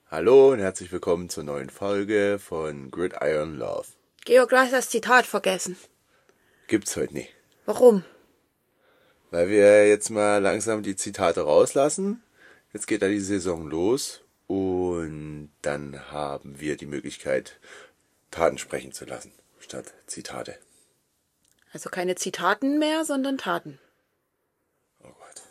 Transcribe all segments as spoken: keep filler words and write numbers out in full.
Hallo und herzlich willkommen zur neuen Folge von Gridiron Love. Georg, du hast das Zitat vergessen. Gibt's heute nicht. Warum? Weil wir jetzt mal langsam die Zitate rauslassen. Jetzt geht da die Saison los und dann haben wir die Möglichkeit, Taten sprechen zu lassen, statt Zitate. Also keine Zitaten mehr, sondern Taten. Oh Gott.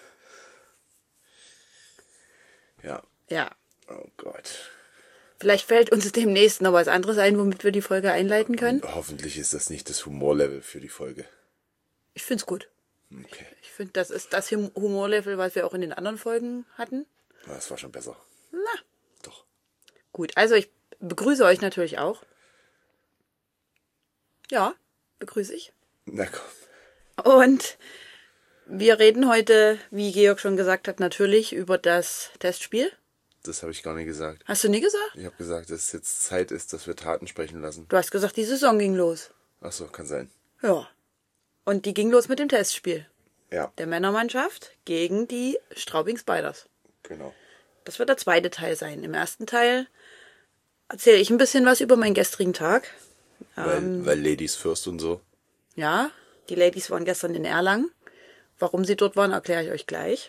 Ja. Ja. Oh Gott. Vielleicht fällt uns demnächst noch was anderes ein, womit wir die Folge einleiten können. Hoffentlich ist das nicht das Humorlevel für die Folge. Ich find's gut. Okay. Ich finde, das ist das Humorlevel, was wir auch in den anderen Folgen hatten. Das war schon besser. Na. Doch. Gut, also ich begrüße euch natürlich auch. Ja, begrüße ich. Na komm. Und wir reden heute, wie Georg schon gesagt hat, natürlich über das Testspiel. Das habe ich gar nicht gesagt. Hast du nie gesagt? Ich habe gesagt, dass es jetzt Zeit ist, dass wir Taten sprechen lassen. Du hast gesagt, die Saison ging los. Ach so, kann sein. Ja. Und die ging los mit dem Testspiel Ja, der Männermannschaft gegen die Straubing Spiders. genau. Das wird der zweite Teil sein. Im ersten Teil erzähle ich ein bisschen was über meinen gestrigen Tag. Weil, Ähm, weil Ladies First und so. ja, die Ladies waren gestern in Erlangen. Warum sie dort waren, erkläre ich euch gleich.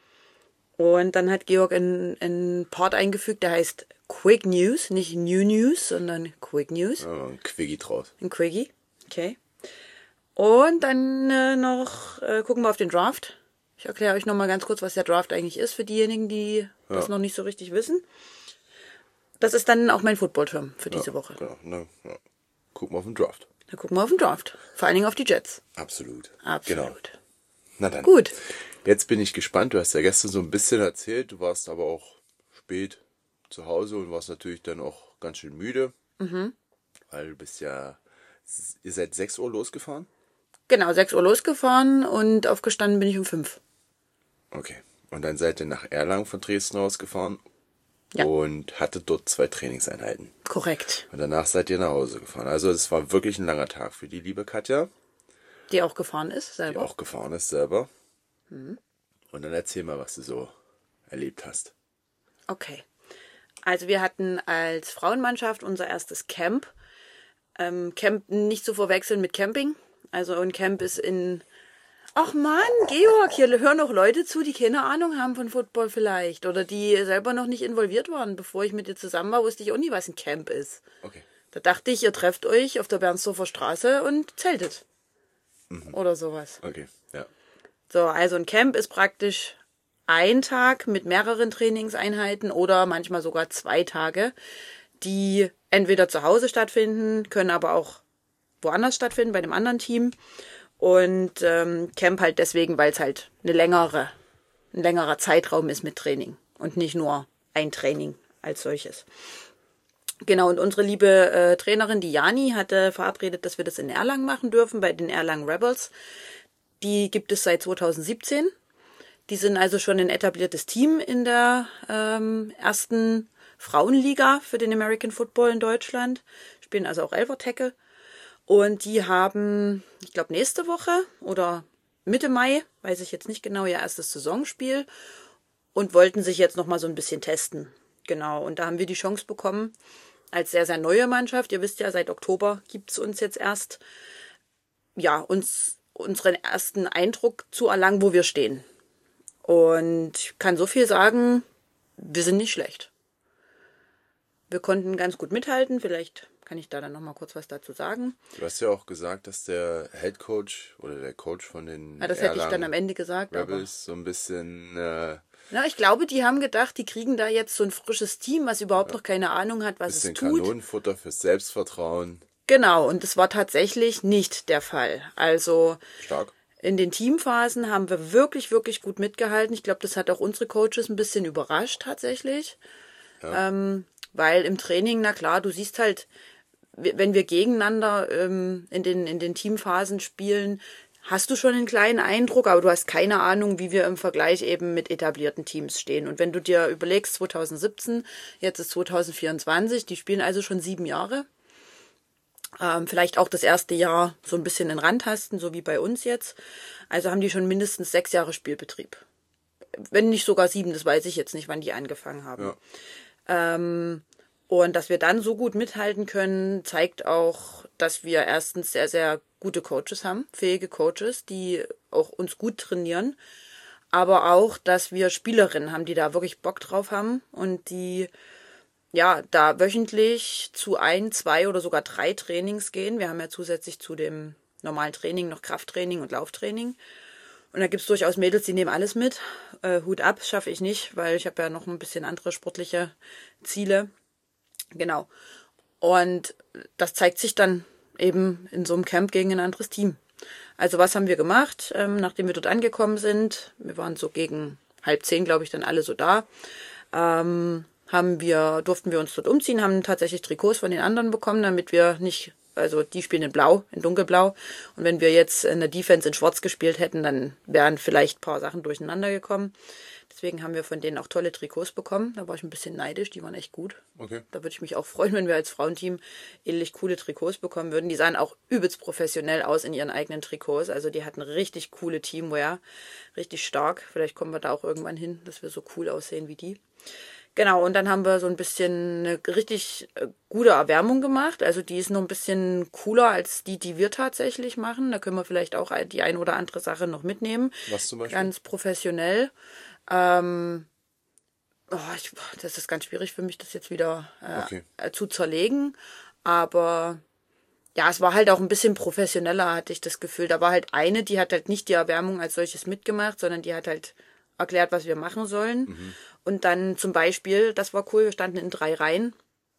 Und dann hat Georg einen, einen Part eingefügt, der heißt Quick News. Nicht New News, sondern Quick News. Ja, ein Quickie draus. Ein Quickie. Okay. Und dann äh, noch äh, gucken wir auf den Draft. Ich erkläre euch nochmal ganz kurz, was der Draft eigentlich ist, für diejenigen, die Ja. das noch nicht so richtig wissen. Das ist dann auch mein Footballschirm für diese Ja, Woche. Genau, ne, ja. Gucken wir auf den Draft. Dann gucken wir auf den Draft. Vor allen Dingen auf die Jets. Absolut. Absolut. Genau. Na dann. Gut. Jetzt bin ich gespannt. Du hast ja gestern so ein bisschen erzählt. Du warst aber auch spät zu Hause und warst natürlich dann auch ganz schön müde. Mhm. Weil du bist ja... Ihr seid sechs Uhr losgefahren? Genau, sechs Uhr losgefahren und aufgestanden bin ich um fünf. Okay. Und dann seid ihr nach Erlangen von Dresden aus gefahren. Ja. Und hattet dort zwei Trainingseinheiten. Korrekt. Und danach seid ihr nach Hause gefahren. Also es war wirklich ein langer Tag für die liebe Katja, Die auch gefahren ist die selber. auch gefahren ist selber. Und dann erzähl mal, was du so erlebt hast. Okay. Also wir hatten als Frauenmannschaft unser erstes Camp. Ähm, Camp nicht zu verwechseln mit Camping. Also ein Camp ist in... Ach Mann, Georg, hier hören noch Leute zu, die keine Ahnung haben von Football vielleicht. Oder die selber noch nicht involviert waren. Bevor ich mit dir zusammen war, wusste ich auch nie, was ein Camp ist. Okay. Da dachte ich, ihr trefft euch auf der Bernsdorfer Straße und zeltet. Oder sowas. Okay, ja. So, also ein Camp ist praktisch ein Tag mit mehreren Trainingseinheiten oder manchmal sogar zwei Tage, die entweder zu Hause stattfinden, können aber auch woanders stattfinden, bei einem anderen Team. Und ähm, Camp halt deswegen, weil es halt eine längere, ein längerer Zeitraum ist mit Training und nicht nur ein Training als solches. Genau, und unsere liebe äh, Trainerin, die Jani, hatte verabredet, dass wir das in Erlangen machen dürfen, bei den Erlangen Rebels. Die gibt es seit zweitausendsiebzehn. Die sind also schon ein etabliertes Team in der ähm, ersten Frauenliga für den American Football in Deutschland. Spielen also auch Elfer-Tackle. Und die haben, ich glaube, nächste Woche oder Mitte Mai, weiß ich jetzt nicht genau, ihr erstes Saisonspiel und wollten sich jetzt nochmal so ein bisschen testen. Genau, und da haben wir die Chance bekommen, als sehr, sehr neue Mannschaft, ihr wisst ja, seit Oktober gibt es uns jetzt erst, ja, uns unseren ersten Eindruck zu erlangen, wo wir stehen. Und ich kann so viel sagen, wir sind nicht schlecht. Wir konnten ganz gut mithalten, vielleicht kann ich da dann nochmal kurz was dazu sagen. Du hast ja auch gesagt, dass der Head Coach oder der Coach von den Ja, das hätte ich dann am Ende gesagt. Aber Rebels so ein bisschen... Äh, ja, ich glaube, die haben gedacht, die kriegen da jetzt so ein frisches Team, was überhaupt noch keine Ahnung hat, was es bisschen tut. Kanonenfutter fürs Selbstvertrauen. Genau, und das war tatsächlich nicht der Fall. Also Stark. in den Teamphasen haben wir wirklich, wirklich gut mitgehalten. Ich glaube, das hat auch unsere Coaches ein bisschen überrascht tatsächlich. Ja. Ähm, weil im Training, na klar, du siehst halt, wenn wir gegeneinander ähm, in den, in den Teamphasen spielen, hast du schon einen kleinen Eindruck, aber du hast keine Ahnung, wie wir im Vergleich eben mit etablierten Teams stehen. Und wenn du dir überlegst, zweitausendsiebzehn, jetzt ist zweitausendvierundzwanzig, die spielen also schon sieben Jahre. Ähm, vielleicht auch das erste Jahr so ein bisschen in Randtasten, so wie bei uns jetzt. Also haben die schon mindestens sechs Jahre Spielbetrieb. Wenn nicht sogar sieben, das weiß ich jetzt nicht, wann die angefangen haben. Ja. Ähm, und dass wir dann so gut mithalten können, zeigt auch, dass wir erstens sehr, sehr gute Coaches haben, fähige Coaches, die auch uns gut trainieren. Aber auch, dass wir Spielerinnen haben, die da wirklich Bock drauf haben und die ja da wöchentlich zu ein, zwei oder sogar drei Trainings gehen. Wir haben ja zusätzlich zu dem normalen Training noch Krafttraining und Lauftraining. Und da gibt's durchaus Mädels, die nehmen alles mit. Äh, Hut ab, schaffe ich nicht, weil ich habe ja noch ein bisschen andere sportliche Ziele. Genau. Und das zeigt sich dann eben in so einem Camp gegen ein anderes Team. Also was haben wir gemacht, ähm, nachdem wir dort angekommen sind? Wir waren so gegen halb zehn, glaube ich, dann alle so da. Ähm, haben wir, durften wir uns dort umziehen, haben tatsächlich Trikots von den anderen bekommen, damit wir nicht, also die spielen in Blau, in Dunkelblau. Und wenn wir jetzt in der Defense in Schwarz gespielt hätten, dann wären vielleicht ein paar Sachen durcheinander gekommen. Deswegen haben wir von denen auch tolle Trikots bekommen. Da war ich ein bisschen neidisch, die waren echt gut. Okay. Da würde ich mich auch freuen, wenn wir als Frauenteam ähnlich coole Trikots bekommen würden. Die sahen auch übelst professionell aus in ihren eigenen Trikots. Also die hatten richtig coole Teamwear, richtig stark. Vielleicht kommen wir da auch irgendwann hin, dass wir so cool aussehen wie die. Genau, und dann haben wir so ein bisschen eine richtig gute Erwärmung gemacht. Also die ist noch ein bisschen cooler als die, die wir tatsächlich machen. Da können wir vielleicht auch die ein oder andere Sache noch mitnehmen. Was zum Beispiel? Ganz professionell. Ähm, oh, ich, das ist ganz schwierig für mich, das jetzt wieder äh, Okay. zu zerlegen. Aber ja, es war halt auch ein bisschen professioneller, hatte ich das Gefühl. Da war halt eine, die hat halt nicht die Erwärmung als solches mitgemacht, sondern die hat halt erklärt, was wir machen sollen. Mhm. Und dann zum Beispiel, das war cool, wir standen in drei Reihen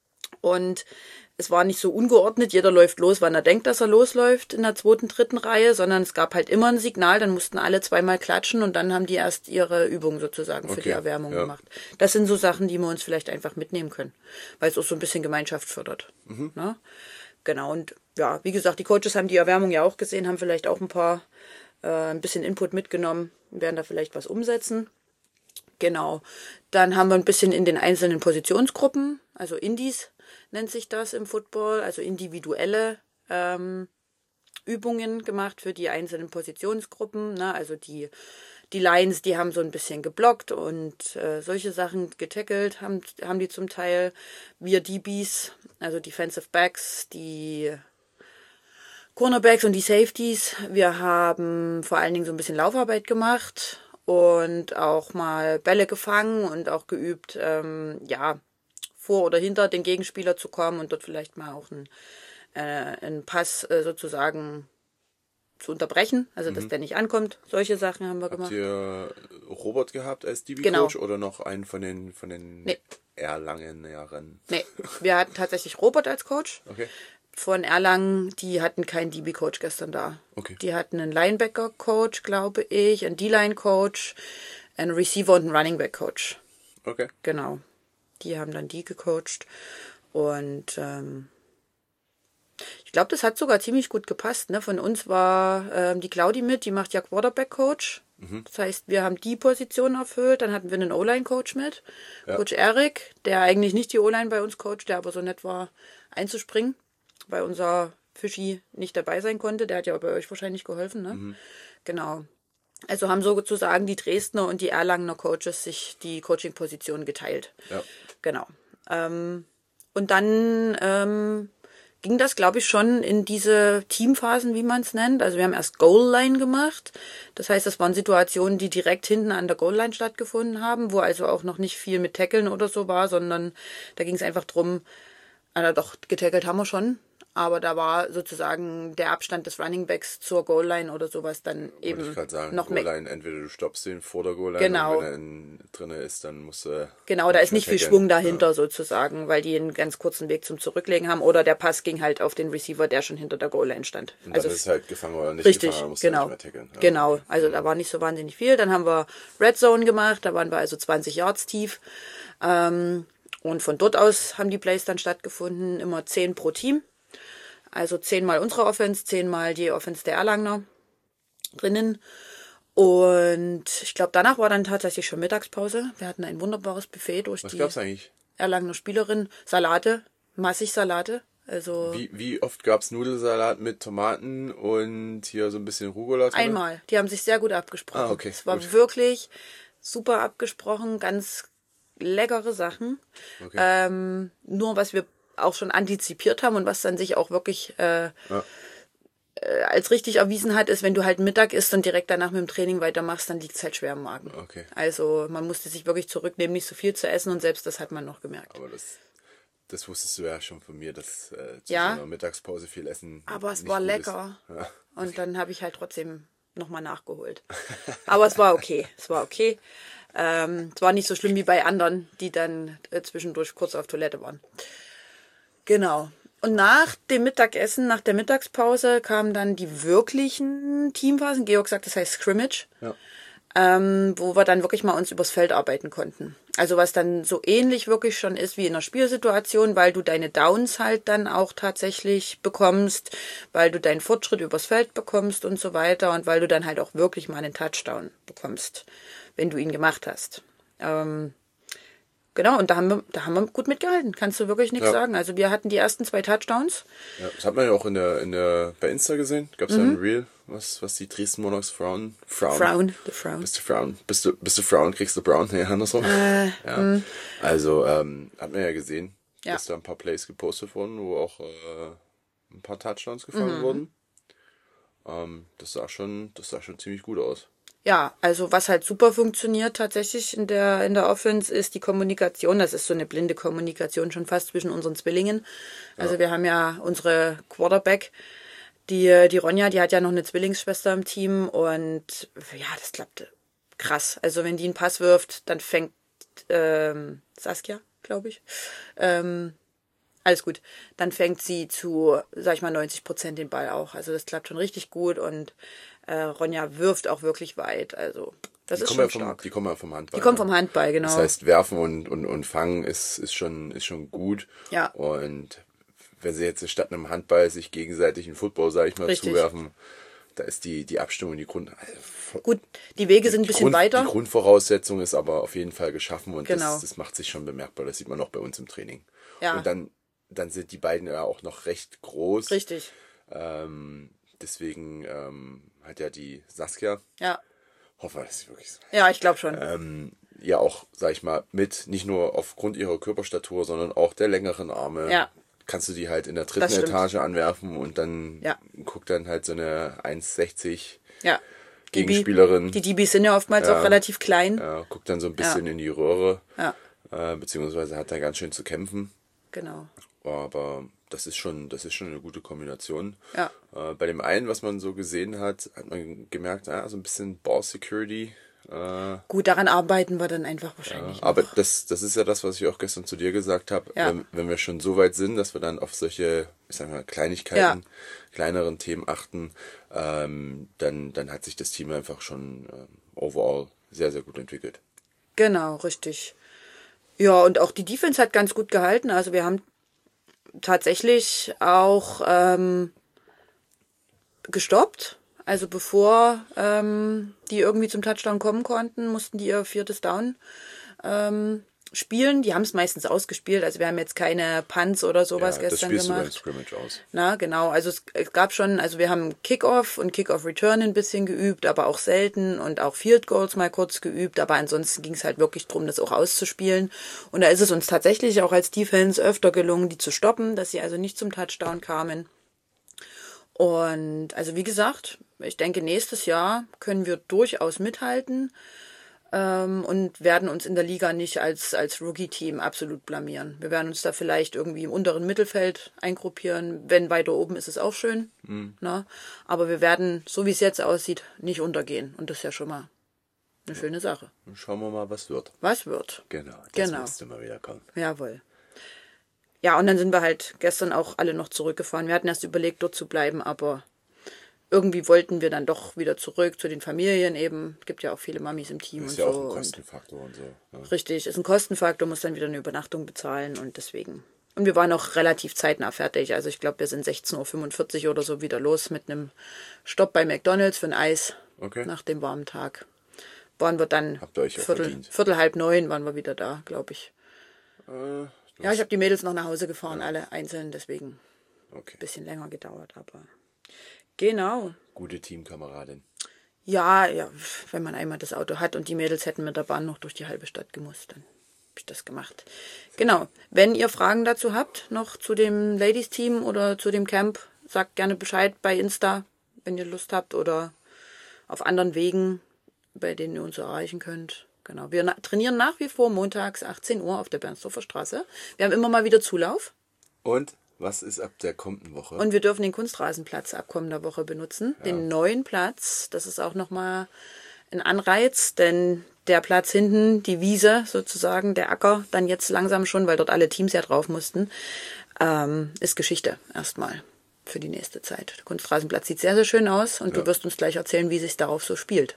und es war nicht so ungeordnet, jeder läuft los, wann er denkt, dass er losläuft in der zweiten, dritten Reihe, sondern es gab halt immer ein Signal, dann mussten alle zweimal klatschen und dann haben die erst ihre Übung sozusagen für Okay, die Erwärmung ja. gemacht. Das sind so Sachen, die wir uns vielleicht einfach mitnehmen können, weil es auch so ein bisschen Gemeinschaft fördert. Mhm. Ne? Genau, und ja, wie gesagt, die Coaches haben die Erwärmung ja auch gesehen, haben vielleicht auch ein paar, äh, ein bisschen Input mitgenommen, werden da vielleicht was umsetzen. Genau. Dann haben wir ein bisschen in den einzelnen Positionsgruppen, also Indies nennt sich das im Football, also individuelle ähm, Übungen gemacht für die einzelnen Positionsgruppen. Ne? Also die, die Lines, die haben so ein bisschen geblockt und äh, solche Sachen getackelt haben, haben die zum Teil. Wir D Bs, also Defensive Backs, die Cornerbacks und die Safeties. Wir haben vor allen Dingen so ein bisschen Laufarbeit gemacht und auch mal Bälle gefangen und auch geübt, ähm, ja, vor oder hinter den Gegenspieler zu kommen und dort vielleicht mal auch einen, äh, einen Pass äh, sozusagen zu unterbrechen, also dass der nicht ankommt. Solche Sachen haben wir Habt gemacht. ihr Robert gehabt als D Genau. B-Coach oder noch einen von den von den Nee. Erlangen-Jahren? Nee, wir hatten tatsächlich Robert als Coach. Okay. Von Erlangen, die hatten keinen D B-Coach gestern da. Okay. Die hatten einen Linebacker-Coach, glaube ich, einen D-Line-Coach, einen Receiver- und einen Running-Back-Coach. Okay. Genau. Die haben dann die gecoacht. Und ähm, ich glaube, das hat sogar ziemlich gut gepasst. Ne? Von uns war ähm, die Claudi mit, die macht ja Quarterback-Coach. Mhm. Das heißt, wir haben die Position erfüllt. Dann hatten wir einen O-Line-Coach mit, Ja. Coach Eric, der eigentlich nicht die O-Line bei uns coacht, der aber so nett war, einzuspringen, weil unser Fischi nicht dabei sein konnte. Der hat ja bei euch wahrscheinlich geholfen. Ne? Mhm. Genau. Also haben sozusagen die Dresdner und die Erlangener Coaches sich die Coaching-Position geteilt. Ja. Genau. Ähm, und dann ähm, ging das, glaube ich, schon in diese Teamphasen, wie man es nennt. Also wir haben erst Goal-Line gemacht. Das heißt, das waren Situationen, die direkt hinten an der Goal-Line stattgefunden haben, wo also auch noch nicht viel mit Tackeln oder so war, sondern da ging es einfach drum, also doch, getackelt haben wir schon, aber da war sozusagen der Abstand des Runningbacks zur Goal-Line oder sowas dann Wollte eben ich gerade sagen, noch mehr. Goal-Line, entweder du stoppst den vor der Goal-Line Genau. und wenn er in, drinne ist, dann musst du... Genau, da ist nicht viel tackeln. Schwung dahinter sozusagen, weil die einen ganz kurzen Weg zum Zurücklegen haben oder der Pass ging halt auf den Receiver, der schon hinter der Goal-Line stand. Und also dann ist es halt gefangen oder nicht richtig, gefangen, dann musst genau. du nicht mehr tackeln. Ja. Genau, also da war nicht so wahnsinnig viel. Dann haben wir Red Zone gemacht, da waren wir also zwanzig Yards tief. Ähm, und von dort aus haben die Plays dann stattgefunden, immer zehn pro Team. Also zehnmal unsere Offense, zehnmal die Offense der Erlangener drinnen. Und ich glaube, danach war dann tatsächlich schon Mittagspause. Wir hatten ein wunderbares Buffet durch Was die gab's eigentlich? Erlangener Spielerin. Salate, massig Salate. Also Wie, wie oft gab's Nudelsalat mit Tomaten und hier so ein bisschen Rucola drin? einmal. Die haben sich sehr gut abgesprochen. Ah, okay, Es war gut. wirklich super abgesprochen, ganz leckere Sachen. Okay. Ähm, nur was wir auch schon antizipiert haben und was dann sich auch wirklich äh, Ja. äh, als richtig erwiesen hat, ist, wenn du halt Mittag isst und direkt danach mit dem Training weitermachst, dann liegt es halt schwer im Magen. Okay. Also man musste sich wirklich zurücknehmen, nicht so viel zu essen und selbst das hat man noch gemerkt. Aber das, das wusstest du ja schon von mir, dass äh, zu Ja. so einer Mittagspause viel Essen Aber es nicht war gut lecker. ist. Ja. Und dann habe ich halt trotzdem nochmal nachgeholt. Aber es war okay. Es war okay. Ähm, es war nicht so schlimm wie bei anderen, die dann äh, zwischendurch kurz auf Toilette waren. Genau. Und nach dem Mittagessen, nach der Mittagspause kamen dann die wirklichen Teamphasen. Georg sagt, das heißt Scrimmage. Ja. Ähm, wo wir dann wirklich mal uns übers Feld arbeiten konnten. Also was dann so ähnlich wirklich schon ist wie in einer Spielsituation, weil du deine Downs halt dann auch tatsächlich bekommst, weil du deinen Fortschritt übers Feld bekommst und so weiter und weil du dann halt auch wirklich mal einen Touchdown bekommst, wenn du ihn gemacht hast. Ähm, genau, und da haben wir, da haben wir gut mitgehalten, kannst du wirklich nichts Ja. sagen. Also wir hatten die ersten zwei Touchdowns. Ja, das hat man ja auch in der, in der, bei Insta gesehen. Gab es ja ein Reel, was, was die Dresden Monarchs Frauen. Frauen. Frown, the Frown. Bist du Frauen? Bist du, bist du Frauen, kriegst du Brown? Nee, andersrum. Äh, ja. Also, ähm, hat man ja gesehen, Ja. dass da ein paar Plays gepostet wurden, wo auch äh, ein paar Touchdowns gefangen Mhm. wurden. Ähm, das sah schon, das sah schon ziemlich gut aus. Ja, also was halt super funktioniert tatsächlich in der, in der Offense ist die Kommunikation. Das ist so eine blinde Kommunikation schon fast zwischen unseren Zwillingen. Also wir haben ja unsere Quarterback, die, die Ronja, die hat ja noch eine Zwillingsschwester im Team und ja, das klappt krass. Also wenn die einen Pass wirft, dann fängt ähm, Saskia, glaube ich, ähm, alles gut. Dann fängt sie zu, sag ich mal, neunzig Prozent den Ball auch. Also das klappt schon richtig gut und äh, Ronja wirft auch wirklich weit. Also das Die ist kommen, schon ja vom, stark. die kommen ja vom Handball. Die kommen ne? vom Handball, genau. Das heißt, werfen und, und, und fangen ist, ist, schon, ist schon gut. Ja. Und wenn sie jetzt statt einem Handball sich gegenseitig einen Football, sag ich mal, Richtig. zuwerfen, da ist die, die Abstimmung, die Grund... Also, Gut, die Wege sind ein die bisschen Grund, weiter. Die Grundvoraussetzung ist aber auf jeden Fall geschaffen und Genau. das, das macht sich schon bemerkbar. Das sieht man auch bei uns im Training. Ja. Und dann, dann sind die beiden ja auch noch recht groß. Richtig. Ähm, deswegen ähm, hat ja die Saskia, Ja. hoffe, dass sie wirklich so, Ja, ich glaube schon. ähm, ja auch, sag ich mal, mit, nicht nur aufgrund ihrer Körperstatur, sondern auch der längeren Arme, Ja. kannst du die halt in der dritten Das stimmt. Etage anwerfen und dann Ja. guckt dann halt so eine eins sechzig Ja. Die B- Gegenspielerin. Die D Bs sind ja oftmals Ja. auch relativ klein. Ja, guckt dann so ein bisschen in die Röhre, Ja. äh, beziehungsweise hat da ganz schön zu kämpfen. Genau. Aber das ist schon, das ist schon eine gute Kombination. Ja. Äh, bei dem einen, was man so gesehen hat, hat man gemerkt, ah, so ein bisschen Ball Security. Äh, Gut, daran arbeiten wir dann einfach wahrscheinlich. noch. aber das, das ist ja das, was ich auch gestern zu dir gesagt habe. Ja. Wenn, wenn wir schon so weit sind, dass wir dann auf solche, ich sag mal, Kleinigkeiten, Ja. kleineren Themen achten, ähm, dann, dann hat sich das Team einfach schon ähm, overall sehr, sehr gut entwickelt. Genau, richtig. Ja, und auch die Defense hat ganz gut gehalten. Also wir haben tatsächlich auch ähm, gestoppt. Also bevor ähm, die irgendwie zum Touchdown kommen konnten, mussten die ihr viertes Down ähm, spielen. Die haben es meistens ausgespielt. Also wir haben jetzt keine Punts oder sowas Ja, das gestern spielst du beim gemacht. Scrimmage aus. Na, genau. Also es, es gab schon, also wir haben Kickoff und Kickoff-Return ein bisschen geübt, aber auch selten und auch Field Goals mal kurz geübt. Aber ansonsten ging es halt wirklich drum, das auch auszuspielen. Und da ist es uns tatsächlich auch als Defense öfter gelungen, die zu stoppen, dass sie also nicht zum Touchdown kamen. Und also wie gesagt, ich denke, nächstes Jahr können wir durchaus mithalten ähm, und werden uns in der Liga nicht als, als Rookie-Team absolut blamieren. Wir werden uns da vielleicht irgendwie im unteren Mittelfeld eingruppieren. Wenn weiter oben ist es auch schön. Mhm. Ne? Aber wir werden, so wie es jetzt aussieht, nicht untergehen. Und das ist ja schon mal eine schöne Sache. Dann schauen wir mal, was wird. Was wird? Genau, das Genau. müsste mal wieder kommen. Jawohl. Ja, und dann sind wir halt gestern auch alle noch zurückgefahren. Wir hatten erst überlegt, dort zu bleiben, aber irgendwie wollten wir dann doch wieder zurück zu den Familien eben. Es gibt ja auch viele Mamis im Team Das ist und ja so. auch ein und Kostenfaktor und so. Ja. richtig, ist ein Kostenfaktor, muss dann wieder eine Übernachtung bezahlen und deswegen. Und wir waren auch relativ zeitnah fertig. Also ich glaube, wir sind sechzehn Uhr fünfundvierzig oder so wieder los mit einem Stopp bei McDonald's für ein Eis Okay. nach dem warmen Tag. Waren wir dann Habt ihr euch auch Viertel, verdient. Viertel halb neun waren wir wieder da, glaube ich. Äh, Ja, ich habe die Mädels noch nach Hause gefahren, alle einzeln, deswegen okay. ein bisschen länger gedauert, aber genau. Gute Teamkameradin. Ja, ja, wenn man einmal das Auto hat und die Mädels hätten mit der Bahn noch durch die halbe Stadt gemusst, dann ich das gemacht. Genau. Wenn ihr Fragen dazu habt, noch zu dem Ladies-Team oder zu dem Camp, sagt gerne Bescheid bei Insta, wenn ihr Lust habt oder auf anderen Wegen, bei denen ihr uns erreichen könnt. Genau. Wir na- trainieren nach wie vor montags achtzehn Uhr auf der Bernsdorfer Straße. Wir haben immer mal wieder Zulauf. Und was ist ab der kommenden Woche? Und wir dürfen den Kunstrasenplatz ab kommender Woche benutzen. Ja. Den neuen Platz. Das ist auch nochmal ein Anreiz, denn der Platz hinten, die Wiese sozusagen, der Acker, dann jetzt langsam schon, weil dort alle Teams ja drauf mussten, ähm, ist Geschichte erstmal für die nächste Zeit. Der Kunstrasenplatz sieht sehr, sehr schön aus und ja. Du wirst uns gleich erzählen, wie sich darauf so spielt.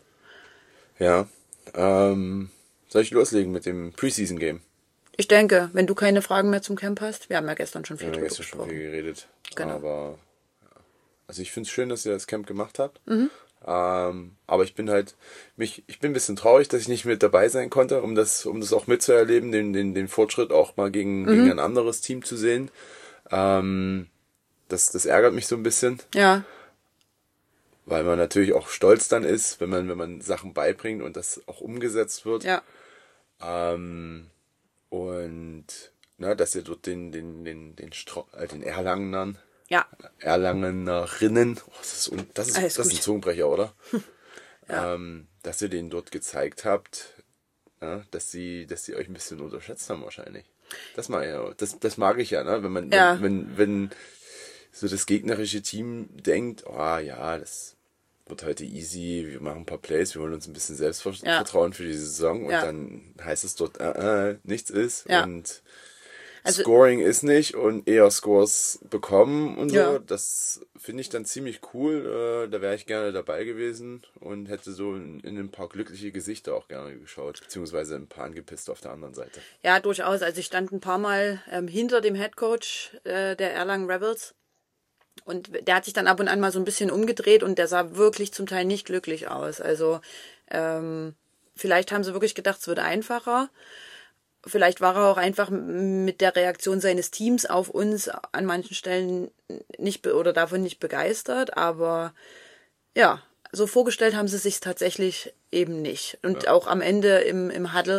Ja, ähm, soll ich loslegen mit dem Preseason-Game? Ich denke, wenn du keine Fragen mehr zum Camp hast, wir haben ja gestern schon viel drüber gesprochen. schon viel geredet. Genau. Aber, ja. Also ich finde es schön, dass ihr das Camp gemacht habt. Mhm. Ähm, aber ich bin halt, mich, ich bin ein bisschen traurig, dass ich nicht mit dabei sein konnte, um das, um das auch mitzuerleben, den, den, den Fortschritt auch mal gegen, mhm. gegen ein anderes Team zu sehen. Ähm, das, das ärgert mich so ein bisschen. Ja. Weil man natürlich auch stolz dann ist, wenn man, wenn man Sachen beibringt und das auch umgesetzt wird. Ja. Ähm, und, na, dass ihr dort den, den, den, den, Stro äh, den Erlangenern, ja. Erlangenerinnen, oh, das ist, das ist, Alles das ist ein Zungenbrecher, oder? Ja. Ähm, dass ihr denen dort gezeigt habt, ja, dass sie, dass sie euch ein bisschen unterschätzt haben wahrscheinlich. Das mag, ja, das, das mag ich ja, ne? Wenn man, ja. wenn, wenn, wenn so das gegnerische Team denkt, oh ja, das wird heute easy, wir machen ein paar Plays, wir holen uns ein bisschen Selbstvertrauen ja. für die Saison und ja. dann heißt es dort, äh, äh, nichts ist ja. und also, Scoring ist nicht und eher Scores bekommen und so. Ja. Das finde ich dann ziemlich cool. Äh, da wäre ich gerne dabei gewesen und hätte so in, in ein paar glückliche Gesichter auch gerne geschaut, beziehungsweise ein paar angepisst auf der anderen Seite. Ja, durchaus. Also ich stand ein paar Mal ähm, hinter dem Headcoach äh, der Erlangen Rebels und der hat sich dann ab und an mal so ein bisschen umgedreht und der sah wirklich zum Teil nicht glücklich aus. Also ähm, vielleicht haben sie wirklich gedacht, es wird einfacher. Vielleicht war er auch einfach mit der Reaktion seines Teams auf uns an manchen Stellen nicht oder davon nicht begeistert, aber ja, so vorgestellt haben sie sich tatsächlich eben nicht. Und ja. auch am Ende im, im Huddle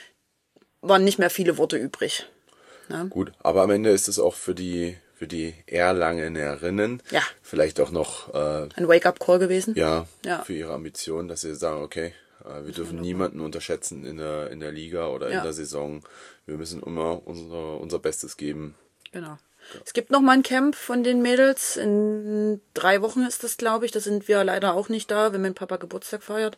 waren nicht mehr viele Worte übrig. Ja? Gut, aber am Ende ist es auch für die für die Erlangenerinnen ja. vielleicht auch noch äh, ein Wake-up-Call gewesen. Ja, ja, für ihre Ambitionen, dass sie sagen, okay, wir dürfen niemanden unterschätzen in der, in der Liga oder ja. in der Saison. Wir müssen immer unser, unser Bestes geben. Genau. Ja. Es gibt noch mal ein Camp von den Mädels. In drei Wochen ist das, glaube ich. Da sind wir leider auch nicht da, wenn mein Papa Geburtstag feiert.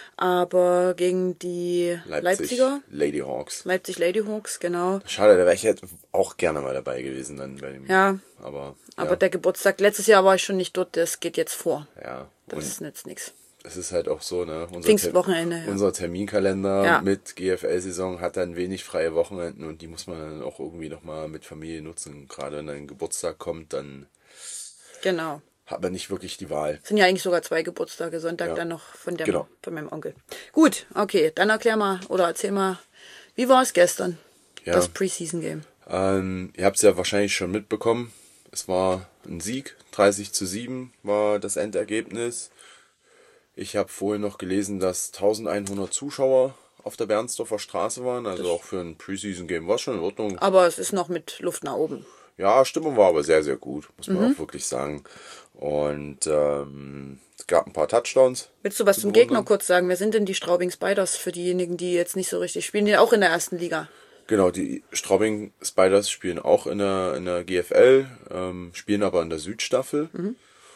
Aber gegen die Leipzig, Leipziger. Lady Hawks. Leipzig Lady Hawks, genau. Schade, da wäre ich halt auch gerne mal dabei gewesen. Dann bei dem, ja. Aber, aber ja. der Geburtstag, letztes Jahr war ich schon nicht dort. Das geht jetzt vor. Ja. Das ist nützt nichts. Es ist halt auch so, ne? Unser, Pfingstwochenende, Ter ja. unser Terminkalender ja. mit G F L-Saison hat dann wenig freie Wochenenden und die muss man dann auch irgendwie nochmal mit Familie nutzen. Gerade wenn ein Geburtstag kommt, dann genau. hat man nicht wirklich die Wahl. Es sind ja eigentlich sogar zwei Geburtstage, Sonntag ja. dann noch von, der, genau. von meinem Onkel. Gut, okay, dann erklär mal oder erzähl mal, wie war es gestern, ja. das Preseason-Game? Ähm, ihr habt es ja wahrscheinlich schon mitbekommen. Es war ein Sieg, dreißig zu sieben war das Endergebnis. Ich habe vorhin noch gelesen, dass eintausendeinhundert Zuschauer auf der Bernsdorfer Straße waren. Also das auch für ein Preseason-Game war es schon in Ordnung. Aber es ist noch mit Luft nach oben. Ja, Stimmung war aber sehr, sehr gut, muss man mhm. auch wirklich sagen. Und ähm, es gab ein paar Touchdowns. Willst du was zum Gegner kurz sagen? Wer sind denn die Straubing Spiders für diejenigen, die jetzt nicht so richtig spielen? Die auch in der ersten Liga. Genau, die Straubing Spiders spielen auch in der, in der G F L, ähm, spielen aber in der Südstaffel. Mhm.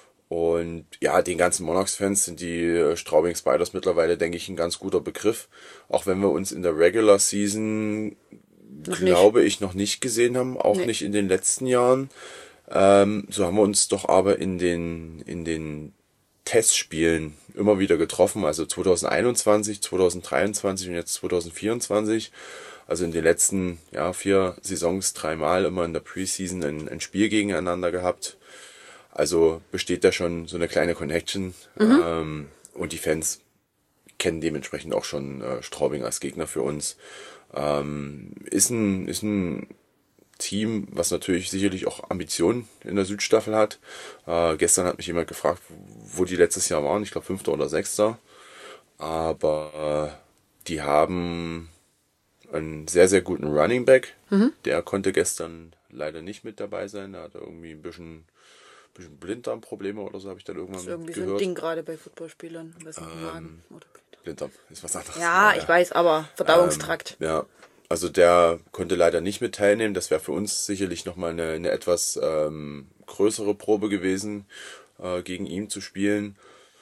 Und ja, den ganzen Monarchs-Fans sind die Straubing Spiders mittlerweile, denke ich, ein ganz guter Begriff. Auch wenn wir uns in der Regular Season, noch glaube nicht. ich, noch nicht gesehen haben, auch nee. nicht in den letzten Jahren. Ähm, so haben wir uns doch aber in den, in den Testspielen immer wieder getroffen. Also zwanzig einundzwanzig, zwanzig dreiundzwanzig und jetzt zwanzig vierundzwanzig. Also in den letzten ja, vier Saisons dreimal immer in der Preseason ein, ein Spiel gegeneinander gehabt. Also besteht da schon so eine kleine Connection. Mhm. Ähm, und die Fans kennen dementsprechend auch schon äh, Straubing als Gegner für uns. Ähm, ist ein, ist ein Team, was natürlich sicherlich auch Ambitionen in der Südstaffel hat. Äh, gestern hat mich jemand gefragt, wo die letztes Jahr waren. Ich glaube Fünfter oder Sechster. Aber äh, die haben einen sehr, sehr guten Running Back. Mhm. Der konnte gestern leider nicht mit dabei sein. Da hat er irgendwie ein bisschen, bisschen Blinddarmprobleme oder so, habe ich dann irgendwann Das ist irgendwie gehört. so ein Ding gerade bei Footballspielern. Was ähm, Magen oder Blinddarm ist was anderes. Ja, ja, ich weiß, aber Verdauungstrakt. Ähm, ja, also der konnte leider nicht mit teilnehmen. Das wäre für uns sicherlich nochmal eine, eine etwas ähm, größere Probe gewesen, äh, gegen ihn zu spielen.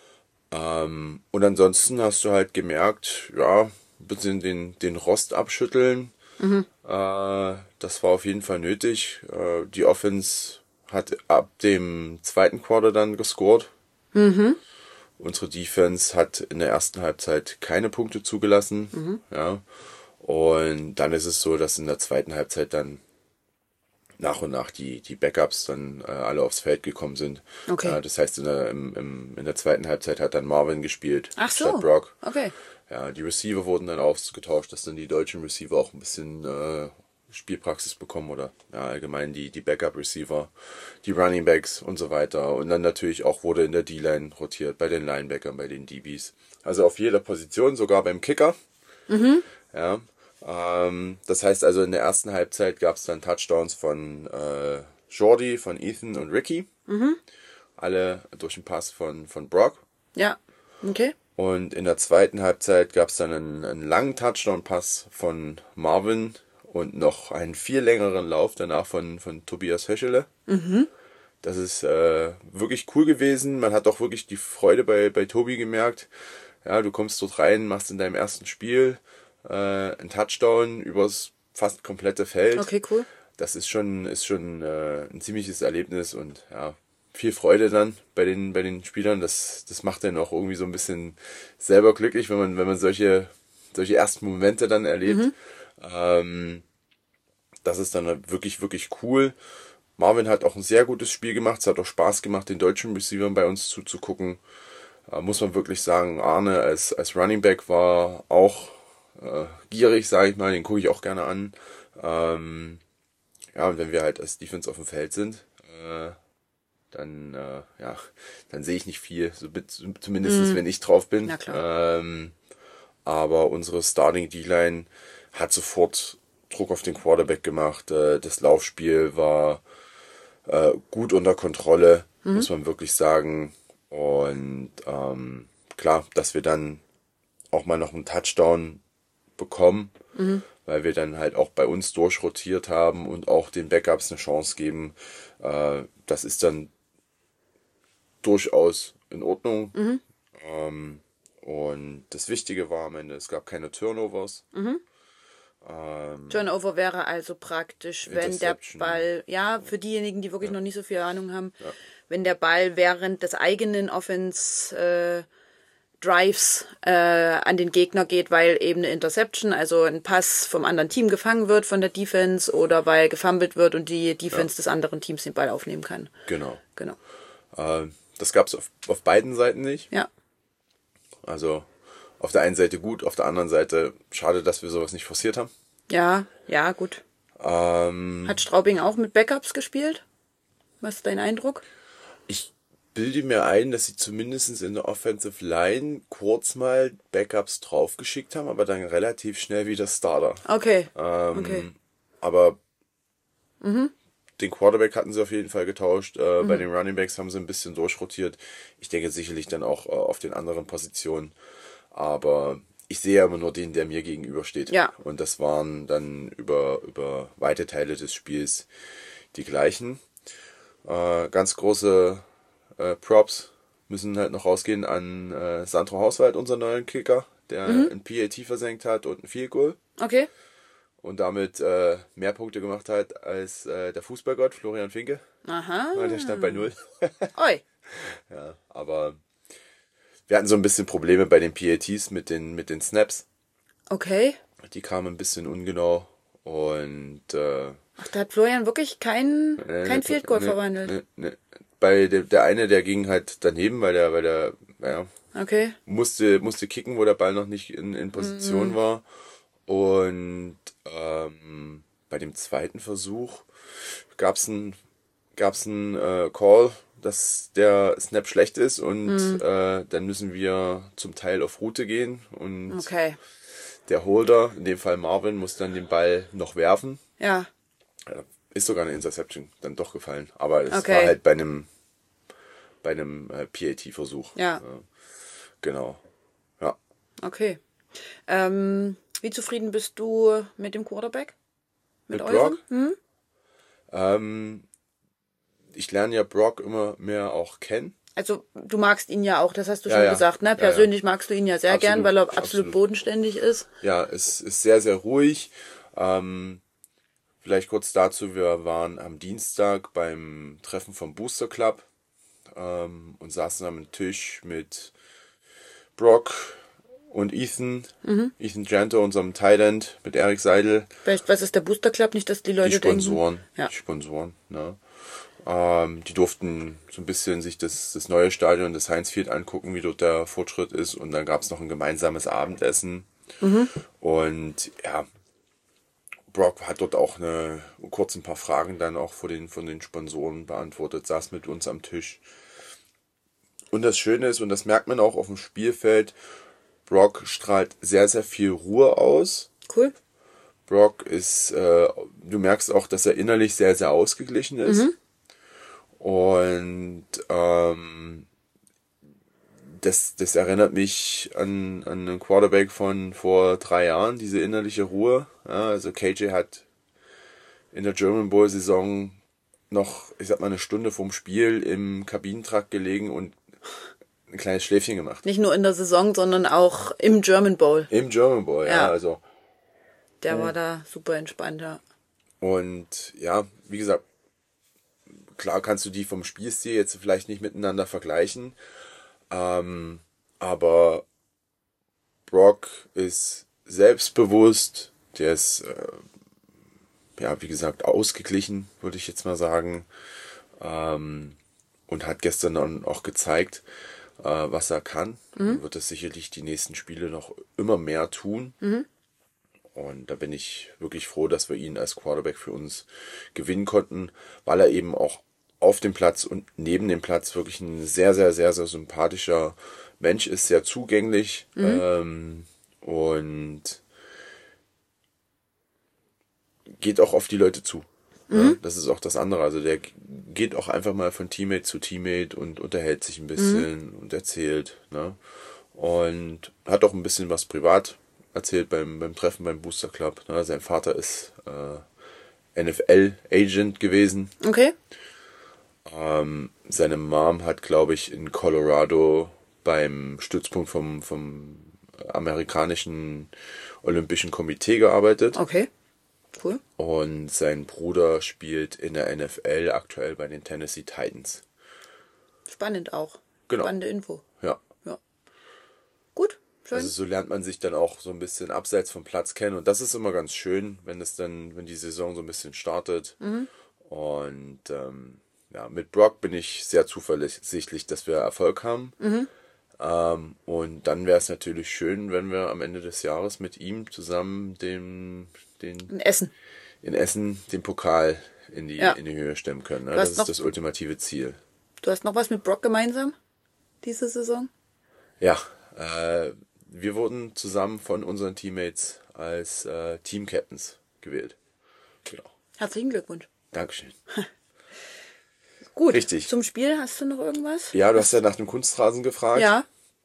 Ähm, und ansonsten hast du halt gemerkt, ja, ein bisschen den, den Rost abschütteln. Mhm. Äh, das war auf jeden Fall nötig. Äh, die Offense hat ab dem zweiten Quarter dann gescored. Mhm. Unsere Defense hat in der ersten Halbzeit keine Punkte zugelassen. Mhm. Ja. Und dann ist es so, dass in der zweiten Halbzeit dann nach und nach die, die Backups dann äh, alle aufs Feld gekommen sind. Okay. Äh, das heißt, in der, im, im, in der zweiten Halbzeit hat dann Marvin gespielt. Ach so. Statt Brock. Okay. Ja, die Receiver wurden dann ausgetauscht, dass dann die deutschen Receiver auch ein bisschen äh, Spielpraxis bekommen oder ja, allgemein die, die Backup-Receiver, die Running Backs und so weiter. Und dann natürlich auch wurde in der D-Line rotiert, bei den Linebackern, bei den D Bs. Also auf jeder Position, sogar beim Kicker. Mhm. Ja, ähm, das heißt also, in der ersten Halbzeit gab es dann Touchdowns von äh, Jordi, von Ethan und Ricky. Mhm. Alle durch den Pass von, von Brock. Ja, okay. Und in der zweiten Halbzeit gab es dann einen, einen langen Touchdown-Pass von Marvin und noch einen viel längeren Lauf danach von, von Tobias Höschele. Mhm. Das ist äh, wirklich cool gewesen. Man hat auch wirklich die Freude bei, bei Tobi gemerkt. Ja, du kommst dort rein, machst in deinem ersten Spiel äh, einen Touchdown übers fast komplette Feld. Okay, cool. Das ist schon, ist schon äh, ein ziemliches Erlebnis und ja, viel Freude dann bei den, bei den Spielern. Das, das macht dann auch irgendwie so ein bisschen selber glücklich, wenn man, wenn man solche, solche ersten Momente dann erlebt. Mhm. Ähm, das ist dann wirklich, wirklich cool. Marvin hat auch ein sehr gutes Spiel gemacht. Es hat auch Spaß gemacht, den deutschen Receivern bei uns zuzugucken. Äh, muss man wirklich sagen, Arne als, als Running Back war auch äh, gierig, sage ich mal. Den gucke ich auch gerne an. Ähm, ja, und wenn wir halt als Defense auf dem Feld sind, äh, dann äh, ja, dann sehe ich nicht viel, so mit, zumindest mm. wenn ich drauf bin. Na klar. Ähm, aber unsere Starting D-Line hat sofort Druck auf den Quarterback gemacht. Äh, das Laufspiel war äh, gut unter Kontrolle, mhm. muss man wirklich sagen. Und ähm, klar, dass wir dann auch mal noch einen Touchdown bekommen, mhm. weil wir dann halt auch bei uns durchrotiert haben und auch den Backups eine Chance geben. Äh, das ist dann durchaus in Ordnung. Mhm. Ähm, und das Wichtige war am Ende, es gab keine Turnovers. Mhm. Ähm, Turnover wäre also praktisch, wenn der Ball, ja, für diejenigen, die wirklich ja. noch nicht so viel Ahnung haben, ja. wenn der Ball während des eigenen Offense äh, Drives äh, an den Gegner geht, weil eben eine Interception, also ein Pass vom anderen Team gefangen wird von der Defense oder weil gefummelt wird und die Defense ja. des anderen Teams den Ball aufnehmen kann. Genau. Genau. Äh, das gab es auf, auf beiden Seiten nicht. Ja. Also auf der einen Seite gut, auf der anderen Seite schade, dass wir sowas nicht forciert haben. Ja, ja, gut. Ähm, Hat Straubing auch mit Backups gespielt? Was ist dein Eindruck? Ich bilde mir ein, dass sie zumindest in der Offensive Line kurz mal Backups draufgeschickt haben, aber dann relativ schnell wieder Starter. Okay. Ähm, okay. Aber mhm. den Quarterback hatten sie auf jeden Fall getauscht. Äh, mhm. Bei den Running Backs haben sie ein bisschen durchrotiert. Ich denke sicherlich dann auch äh, auf den anderen Positionen. Aber ich sehe ja immer nur den, der mir gegenübersteht. Ja. Und das waren dann über, über weite Teile des Spiels die gleichen. Äh, ganz große äh, Props müssen halt noch rausgehen an äh, Sandro Hauswald, unseren neuen Kicker, der mhm. ein P A T versenkt hat und ein Field Goal. Okay. Und damit äh, mehr Punkte gemacht hat als äh, der Fußballgott Florian Finke. Aha. Weil der stand bei null. Oi. Ja, aber wir hatten so ein bisschen Probleme bei den P A Ts mit den, mit den Snaps. Okay. Die kamen ein bisschen ungenau und äh, ach, da hat Florian wirklich kein, äh, kein Field Goal ne, verwandelt. Ne, ne. Bei der, der eine, der ging halt daneben, weil der, weil der, naja, okay. musste, musste kicken, wo der Ball noch nicht in, in Position mhm. war. Und ähm, bei dem zweiten Versuch gab es einen gab's einen, äh, Call, dass der Snap schlecht ist und mhm. äh, dann müssen wir zum Teil auf Route gehen und okay. der Holder, in dem Fall Marvin, muss dann den Ball noch werfen. Ja. Ist sogar eine Interception dann doch gefallen. Aber es Okay. war halt bei einem bei einem äh, P A T-Versuch. Ja. Äh, genau. Ja. Okay. Ähm, wie zufrieden bist du mit dem Quarterback? Mit, Mit eurem? Brock? Ähm, ich lerne ja Brock immer mehr auch kennen. Also du magst ihn ja auch, das hast du Ja, schon ja. gesagt, ne? Ja, Persönlich magst du ihn ja sehr Absolut, gern, weil er absolut, absolut. bodenständig ist. Ja, es ist sehr, sehr ruhig. Ähm, vielleicht kurz dazu, wir waren am Dienstag beim Treffen vom Booster Club ähm, und saßen am Tisch mit Brock und Ethan, Mhm. Ethan Janto, unserem Thailand, mit Erik Seidel. Vielleicht, was ist der Booster Club? Nicht, dass die Leute Die Sponsoren, denken. Ja. die Sponsoren, ne? Ähm, die durften so ein bisschen sich das, das neue Stadion des Heinz Field angucken, wie dort der Fortschritt ist. Und dann gab es noch ein gemeinsames Abendessen. Mhm. Und ja, Brock hat dort auch eine, kurz ein paar Fragen dann auch von den, von den Sponsoren beantwortet, saß mit uns am Tisch. Und das Schöne ist, und das merkt man auch auf dem Spielfeld, Brock strahlt sehr, sehr viel Ruhe aus. Cool. Brock ist, äh, du merkst auch, dass er innerlich sehr, sehr ausgeglichen ist. Mhm. Und ähm, das, das erinnert mich an, an einen Quarterback von vor drei Jahren, diese innerliche Ruhe. Ja, also K J hat in der German Bowl Saison noch, ich sag mal, eine Stunde vorm Spiel im Kabinentrakt gelegen und ein kleines Schläfchen gemacht. Nicht nur in der Saison, sondern auch im German Bowl. Im German Bowl, ja, Ja. also. Der war da super entspannt, ja. Und ja, wie gesagt, klar kannst du die vom Spielstil jetzt vielleicht nicht miteinander vergleichen, ähm, aber Brock ist selbstbewusst, der ist, äh, ja, wie gesagt, ausgeglichen, würde ich jetzt mal sagen, ähm, und hat gestern dann auch gezeigt, äh, was er kann. Mhm. Wird es sicherlich die nächsten Spiele noch immer mehr tun. Mhm. Und da bin ich wirklich froh, dass wir ihn als Quarterback für uns gewinnen konnten, weil er eben auch auf dem Platz und neben dem Platz wirklich ein sehr, sehr, sehr, sehr sympathischer Mensch ist, sehr zugänglich mhm. ähm, und geht auch auf die Leute zu. Mhm. Ja, das ist auch das andere. Also der geht auch einfach mal von Teammate zu Teammate und unterhält sich ein bisschen mhm. und erzählt. Ne? Und hat auch ein bisschen was privat erzählt beim, beim Treffen beim Booster Club. Ne? Sein Vater ist äh, N F L-Agent gewesen. Okay. Ähm, seine Mom hat, glaube ich, in Colorado beim Stützpunkt vom, vom amerikanischen Olympischen Komitee gearbeitet. Okay, cool. Und sein Bruder spielt in der N F L aktuell bei den Tennessee Titans. Spannend auch. Genau. Spannende Info. Ja. Ja. Gut, schön. Also so lernt man sich dann auch so ein bisschen abseits vom Platz kennen. Und das ist immer ganz schön, wenn es dann, wenn die Saison so ein bisschen startet. Mhm. Und ähm, ja, mit Brock bin ich sehr zuversichtlich, dass wir Erfolg haben. Mhm. Ähm, und dann wäre es natürlich schön, wenn wir am Ende des Jahres mit ihm zusammen den, den in Essen, in Essen den Pokal in die, ja. in die Höhe stemmen können. Ne? Das ist das ultimative Ziel. Du hast noch was mit Brock gemeinsam diese Saison? Ja, äh, wir wurden zusammen von unseren Teammates als äh, Team-Captains gewählt. Genau. Herzlichen Glückwunsch. Dankeschön. Gut, richtig. Zum Spiel hast du noch irgendwas? Ja, du hast ja nach dem Kunstrasen gefragt. Ja.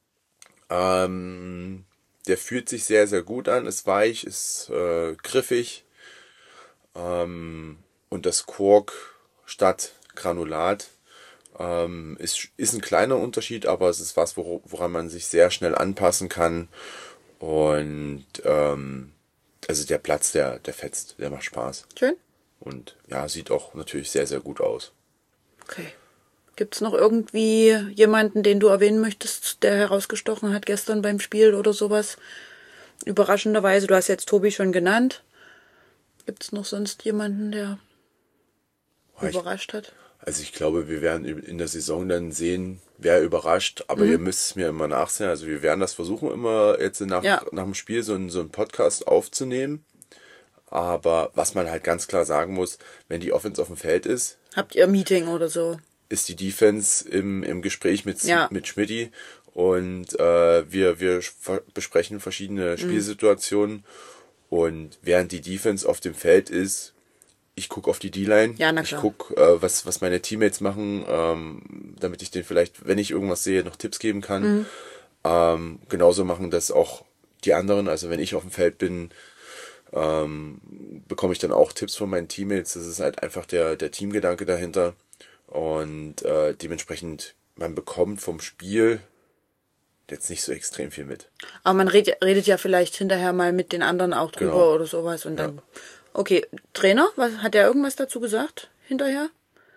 Ähm, der fühlt sich sehr, sehr gut an, ist weich, ist äh, griffig. Ähm, und das Kork statt Granulat ähm, ist, ist ein kleiner Unterschied, aber es ist was, wor- woran man sich sehr schnell anpassen kann. Und ähm, also der Platz, der, der fetzt, der macht Spaß. Schön. Und ja, sieht auch natürlich sehr, sehr gut aus. Okay. Gibt es noch irgendwie jemanden, den du erwähnen möchtest, der herausgestochen hat gestern beim Spiel oder sowas? Überraschenderweise, du hast jetzt Tobi schon genannt. Gibt es noch sonst jemanden, der Oh, überrascht hat? Also ich glaube, wir werden in der Saison dann sehen, wer überrascht. Aber mhm. ihr müsst es mir immer nachsehen. Also wir werden das versuchen, immer jetzt nach, ja. nach dem Spiel so einen, so einen Podcast aufzunehmen. Aber was man halt ganz klar sagen muss, wenn die Offense auf dem Feld ist, habt ihr ein Meeting oder so? Ist die Defense im, im Gespräch mit, ja. mit Schmidti. und äh, wir, wir besprechen verschiedene Spielsituationen. Und während die Defense auf dem Feld ist, ich gucke auf die D-Line, Ja, na ich klar. gucke, äh, was, was meine Teammates machen, ähm, damit ich denen vielleicht, wenn ich irgendwas sehe, noch Tipps geben kann. Mhm. Ähm, genauso machen das auch die anderen. Also wenn ich auf dem Feld bin, ähm, bekomme ich dann auch Tipps von meinen Teammates. Das ist halt einfach der, der Teamgedanke dahinter. Und äh, dementsprechend, man bekommt vom Spiel jetzt nicht so extrem viel mit. Aber man redet, redet ja vielleicht hinterher mal mit den anderen auch drüber Genau. oder sowas und dann. Okay, Trainer, was, hat der irgendwas dazu gesagt hinterher?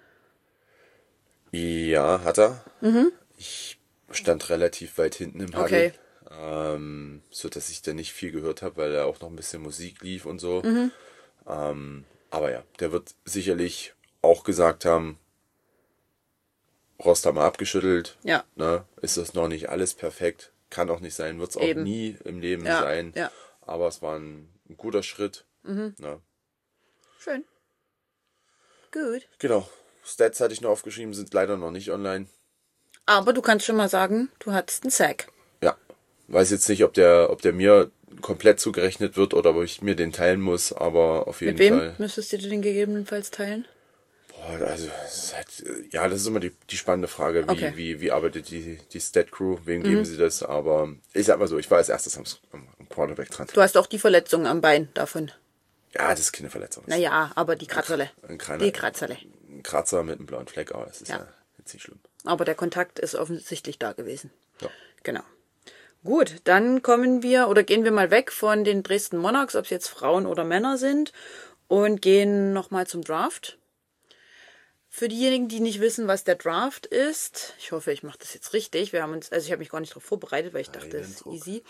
Ja, hat er. Ich stand relativ weit hinten im Huddle, Okay. ähm, so dass ich da nicht viel gehört habe, weil da auch noch ein bisschen Musik lief und so. Ähm, aber ja, der wird sicherlich auch gesagt haben, Roster mal abgeschüttelt. Ja. Ne? Ist das noch nicht alles perfekt? Kann auch nicht sein, wird es auch Eben. nie im Leben Ja, sein. ja. Aber es war ein, ein guter Schritt. Ne? Schön. Gut. Genau. Stats hatte ich noch aufgeschrieben, sind leider noch nicht online. Aber du kannst schon mal sagen, du hattest einen Sack. Ja. Weiß jetzt nicht, ob der, ob der mir komplett zugerechnet wird oder ob ich mir den teilen muss, aber auf jeden Mit wem Fall. müsstest du den gegebenenfalls teilen? Boah, also, es ist halt, ja, das ist immer die, die spannende Frage, wie, Okay. wie, wie arbeitet die, die Stat-Crew, wem geben sie das, aber ich sag mal so, ich war als erstes am, am Quarterback dran. Du hast auch die Verletzung am Bein davon. Ja, das ist keine Verletzung. Das Naja, aber die Kratzerle. Ein kleiner- Die Kratzerle. ist ein Kratzer mit einem blauen Fleck, aber das ist ja, Ja. jetzt nicht schlimm. Aber der Kontakt ist offensichtlich da gewesen. Ja. Genau. Gut, dann kommen wir oder gehen wir mal weg von den Dresden Monarchs, ob es jetzt Frauen oder Männer sind, und gehen nochmal zum Draft. Für diejenigen, die nicht wissen, was der Draft ist, ich hoffe, ich mache das jetzt richtig. Wir haben uns, also ich habe mich gar nicht darauf vorbereitet, weil ich dachte, das ist Druck. easy.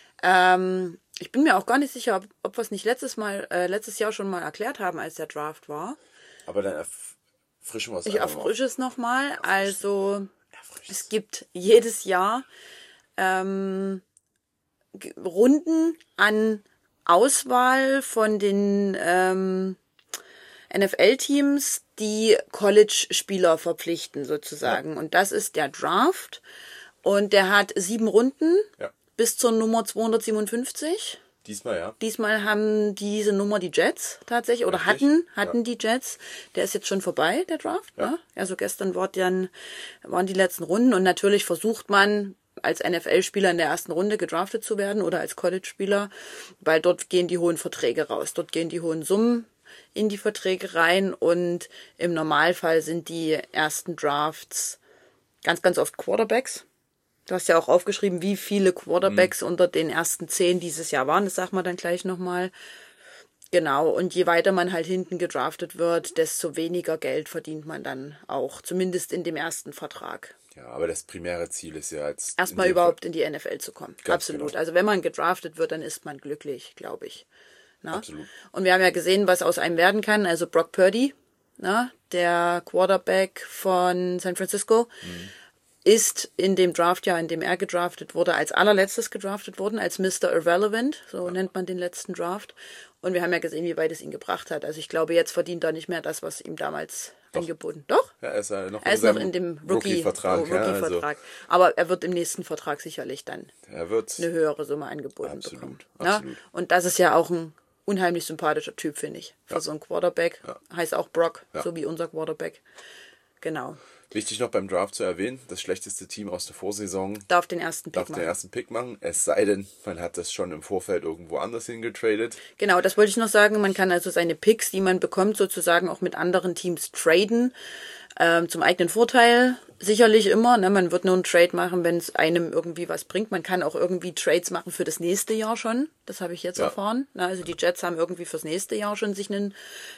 Ähm, ich bin mir auch gar nicht sicher, ob, ob wir es nicht letztes Mal, äh, letztes Jahr schon mal erklärt haben, als der Draft war. Aber dann erfrischen wir es Ich einfach mal. erfrische es nochmal. Also Erfrischen es gibt jedes Jahr ähm, G- Runden an Auswahl von den ähm, N F L-Teams, die College-Spieler verpflichten sozusagen. Und das ist der Draft. Und der hat sieben Runden Ja. bis zur Nummer zweihundertsiebenundfünfzig. Diesmal, ja. Diesmal haben diese Nummer die Jets tatsächlich, oder Richtig, hatten, hatten ja. die Jets. Der ist jetzt schon vorbei, der Draft. Ja. Ne? Also gestern war dann, waren die letzten Runden und natürlich versucht man als N F L-Spieler in der ersten Runde gedraftet zu werden oder als College-Spieler, weil dort gehen die hohen Verträge raus. Dort gehen die hohen Summen in die Verträge rein und im Normalfall sind die ersten Drafts ganz, ganz oft Quarterbacks. Du hast ja auch aufgeschrieben, wie viele Quarterbacks Mhm. unter den ersten zehn dieses Jahr waren. Das sagen wir dann gleich nochmal. Genau, und je weiter man halt hinten gedraftet wird, desto weniger Geld verdient man dann auch, zumindest in dem ersten Vertrag. Ja, aber das primäre Ziel ist ja jetzt... Erstmal in dem überhaupt in die N F L zu kommen. Ganz Absolut. genau. Also wenn man gedraftet wird, dann ist man glücklich, glaube ich. Na? Absolut. Und wir haben ja gesehen, was aus einem werden kann. Also Brock Purdy, na, der Quarterback von San Francisco, Mhm. ist in dem Draftjahr, in dem er gedraftet wurde, als allerletztes gedraftet worden, als Mister Irrelevant, so nennt man den letzten Draft. Und wir haben ja gesehen, wie weit es ihn gebracht hat. Also ich glaube, jetzt verdient er nicht mehr das, was ihm damals angeboten. Doch? Ja, er ist ja noch Er ist in noch seinem in dem Rookie- Rookie-Vertrag. Rookie ja, also Vertrag. Aber er wird im nächsten Vertrag sicherlich dann er wird... eine höhere Summe angeboten Absolut, bekommen. absolut. Ja? Und das ist ja auch ein unheimlich sympathischer Typ, finde ich. Für Ja. so einen Quarterback. Ja. Heißt auch Brock, Ja. so wie unser Quarterback. Genau. Wichtig noch beim Draft zu erwähnen, das schlechteste Team aus der Vorsaison Darf den ersten Pick darf machen. den ersten Pick machen, es sei denn, man hat das schon im Vorfeld irgendwo anders hingetradet. Genau, das wollte ich noch sagen. Man kann also seine Picks, die man bekommt, sozusagen auch mit anderen Teams traden. Ähm, zum eigenen Vorteil sicherlich immer. Ne? Man wird nur einen Trade machen, wenn es einem irgendwie was bringt. Man kann auch irgendwie Trades machen für das nächste Jahr schon. Das habe ich jetzt Ja. erfahren. Na, also die Jets haben irgendwie fürs nächste Jahr schon sich einen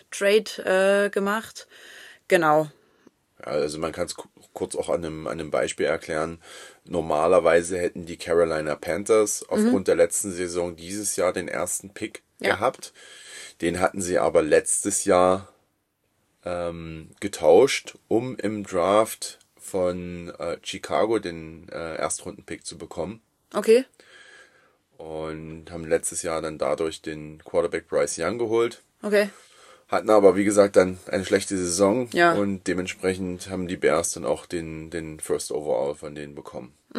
Trade äh, gemacht. Genau. Ja, also man kann es kurz auch an einem, an einem Beispiel erklären. Normalerweise hätten die Carolina Panthers aufgrund der letzten Saison dieses Jahr den ersten Pick Ja. gehabt. Den hatten sie aber letztes Jahr ähm, getauscht, um im Draft von äh, Chicago den äh, Erstrunden-Pick zu bekommen. Okay. Und haben letztes Jahr dann dadurch den Quarterback Bryce Young geholt. Okay. Hatten aber, wie gesagt, dann eine schlechte Saison. Ja. Und dementsprechend haben die Bears dann auch den, den First Overall von denen bekommen.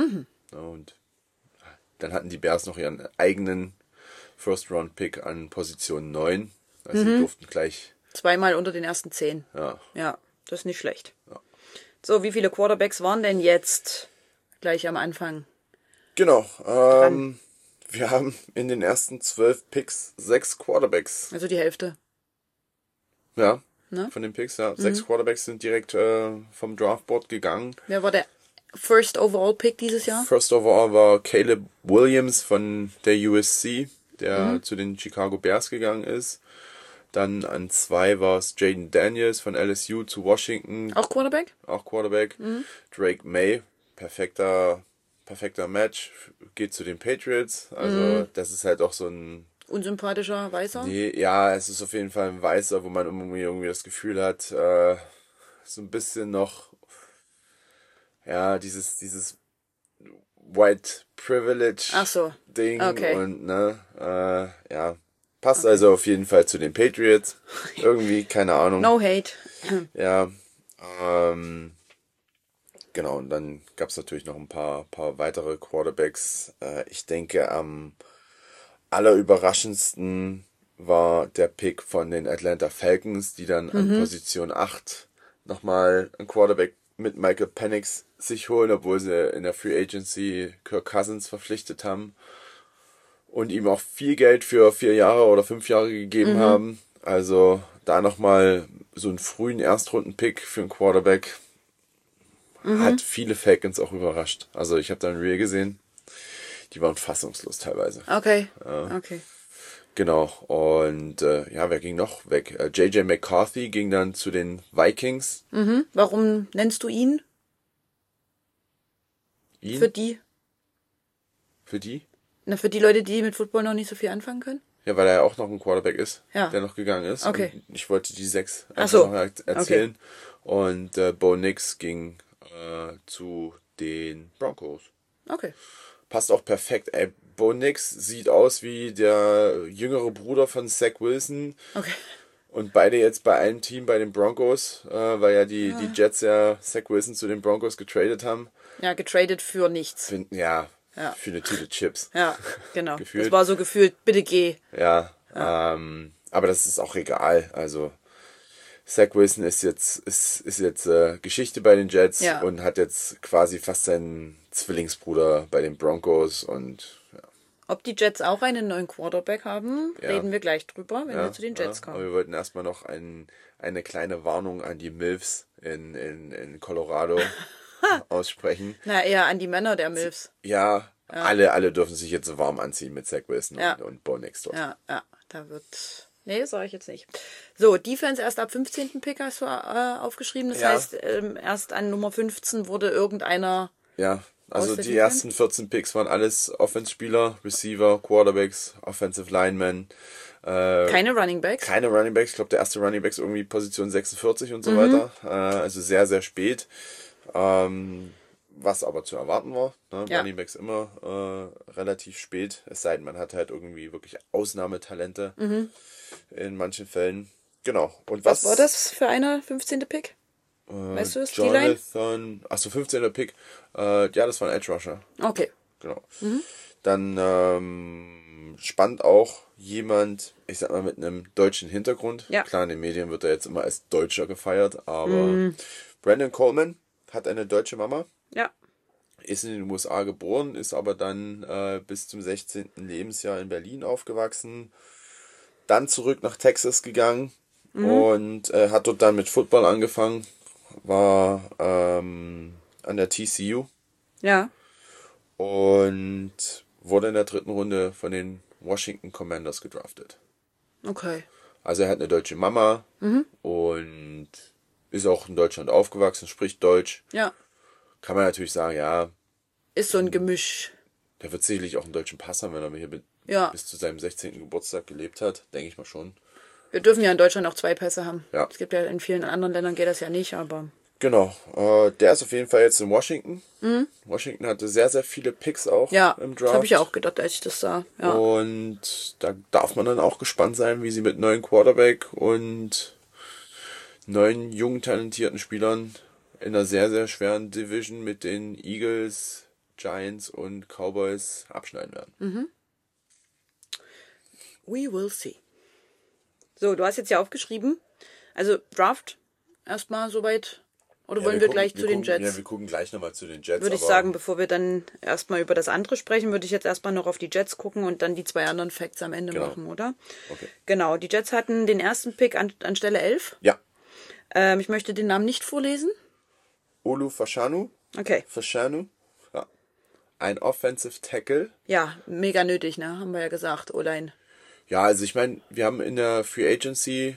Ja, und dann hatten die Bears noch ihren eigenen First-Round-Pick an Position neun. Also mhm. die durften gleich... Zweimal unter den ersten zehn. Ja. Ja, das ist nicht schlecht. Ja. So, wie viele Quarterbacks waren denn jetzt gleich am Anfang? Genau. Ähm, wir haben in den ersten zwölf Picks sechs Quarterbacks. Also die Hälfte. Ja, ne? Von den Picks, ja. Mhm. Sechs Quarterbacks sind direkt äh, vom Draftboard gegangen. Wer war der First Overall Pick dieses Jahr? First Overall war Caleb Williams von der U S C, der mhm. zu den Chicago Bears gegangen ist. Dann an zwei war es Jaden Daniels von L S U zu Washington. Auch Quarterback? Auch Quarterback. Mhm. Drake May, perfekter, perfekter Match, geht zu den Patriots. Also mhm. das ist halt auch so ein... Unsympathischer Weißer? Nee, ja, es ist auf jeden Fall ein Weißer, wo man irgendwie, irgendwie das Gefühl hat, äh, so ein bisschen noch, ja, dieses, dieses White Privilege Ach so. Ding. Okay. Und, ne, äh, ja. Passt okay. Also auf jeden Fall zu den Patriots. Irgendwie, keine Ahnung. No hate. Ja. Ähm, genau, und dann gab es natürlich noch ein paar, paar weitere Quarterbacks. Äh, ich denke, am allerüberraschendsten war der Pick von den Atlanta Falcons, die dann an mhm. Position acht nochmal einen Quarterback mit Michael Penix sich holen, obwohl sie in der Free Agency Kirk Cousins verpflichtet haben. Und ihm auch viel Geld für vier Jahre oder fünf Jahre gegeben mhm. haben. Also da nochmal so einen frühen Erstrunden-Pick für einen Quarterback mhm. hat viele Falcons auch überrascht. Also ich habe da ein Reel gesehen, die waren fassungslos teilweise. Okay, ja. okay. Genau, und äh, ja, wer ging noch weg? Äh, J J McCarthy ging dann zu den Vikings. Mhm. Warum nennst du ihn? Ihn? Für die? Für die? Na, für die Leute, die mit Football noch nicht so viel anfangen können? Ja, weil er ja auch noch ein Quarterback ist, ja. der noch gegangen ist. Okay. Und ich wollte die sechs einfach so. noch erzählen. Okay. Und äh, Bo Nix ging äh, zu den Broncos. Okay. Passt auch perfekt. Ey, Bo Nix sieht aus wie der jüngere Bruder von Zach Wilson. Okay. Und beide jetzt bei einem Team, bei den Broncos, äh, weil ja die, ja. die Jets ja Zach Wilson zu den Broncos getradet haben. Ja, getradet für nichts. Für, ja, ja, für eine Tüte Chips. Ja, genau. Das war so gefühlt, bitte geh. Ja, ja. Ähm, aber das ist auch egal. Also Zach Wilson ist jetzt ist, ist jetzt äh, Geschichte bei den Jets ja. und hat jetzt quasi fast seinen Zwillingsbruder bei den Broncos und ja. Ob die Jets auch einen neuen Quarterback haben, ja. reden wir gleich drüber, wenn ja, wir zu den Jets ja. kommen. Aber wir wollten erstmal noch ein, eine kleine Warnung an die Milfs in, in, in Colorado aussprechen. Na, eher an die Männer der Milfs. Ja, ja, alle alle dürfen sich jetzt so warm anziehen mit Zach Wilson ja. und, und Bo Nix dort. Ja, ja, da wird... Nee, sage ich jetzt nicht. So, Defense erst ab fünfzehnten Pick hast du äh, aufgeschrieben. Das ja. heißt, ähm, erst an Nummer fünfzehn wurde irgendeiner... Ja, also die ersten vierzehn Picks waren alles Offense-Spieler, Receiver, Quarterbacks, Offensive Linemen. Äh, keine Running Backs? Keine Running Backs. Ich glaube, der erste Running Back ist irgendwie Position sechsundvierzig und so mhm. weiter. Äh, also sehr, sehr spät. Ähm, was aber zu erwarten war. Ne? Ja. Running Backs immer äh, relativ spät. Es sei denn, man hat halt irgendwie wirklich Ausnahmetalente mhm. in manchen Fällen. Genau. Und was, was war das für einer fünfzehnte Pick? Äh, weißt du es? Jonathan, achso, fünfzehnter Pick. Äh, ja, das war ein Edge Rusher. Okay. Genau. Mhm. Dann ähm, spannt auch jemand, ich sag mal, mit einem deutschen Hintergrund. Ja. Klar, in den Medien wird er jetzt immer als Deutscher gefeiert, aber mhm. Brandon Coleman hat eine deutsche Mama. Ja. Ist in den U S A geboren, ist aber dann äh, bis zum sechzehnten Lebensjahr in Berlin aufgewachsen. Dann zurück nach Texas gegangen mhm. und äh, hat dort dann mit Football angefangen. War ähm, an der T C U. Ja. Und wurde in der dritten Runde von den Washington Commanders gedraftet. Okay. Also er hat eine deutsche Mama mhm. und ist auch in Deutschland aufgewachsen, spricht Deutsch. Ja. Kann man natürlich sagen, ja. Ist so ein Gemisch. Der wird sicherlich auch einen deutschen Pass haben, wenn er hier mit, ja. bis zu seinem sechzehnten Geburtstag gelebt hat. Denke ich mal schon. Wir dürfen ja in Deutschland auch zwei Pässe haben. Ja. Es gibt ja in vielen anderen Ländern geht das ja nicht, aber... Genau. Äh, der ist auf jeden Fall jetzt in Washington. Mhm. Washington hatte sehr, sehr viele Picks auch ja, im Draft. Das habe ich ja auch gedacht, als ich das sah. Ja. Und da darf man dann auch gespannt sein, wie sie mit neuen Quarterback und neuen, jungen, talentierten Spielern in einer sehr, sehr schweren Division mit den Eagles, Giants und Cowboys abschneiden werden. Mhm. We will see. So, du hast jetzt ja aufgeschrieben, also Draft erstmal soweit, oder Ja, wollen wir, gucken, gleich wir zu gucken, den Jets? Ja, wir gucken gleich nochmal zu den Jets. Würde ich aber sagen, bevor wir dann erstmal über das andere sprechen, würde ich jetzt erstmal noch auf die Jets gucken und dann die zwei anderen Facts am Ende Genau. machen, oder? Okay. Genau, die Jets hatten den ersten Pick an, an Stelle elf. Ja, Ähm, ich möchte den Namen nicht vorlesen. Olu Fashanu. Okay. Fashanu. Ja. Ein Offensive Tackle. Ja, mega nötig, ne? Haben wir ja gesagt, O-Line. Ja, also ich meine, wir haben in der Free Agency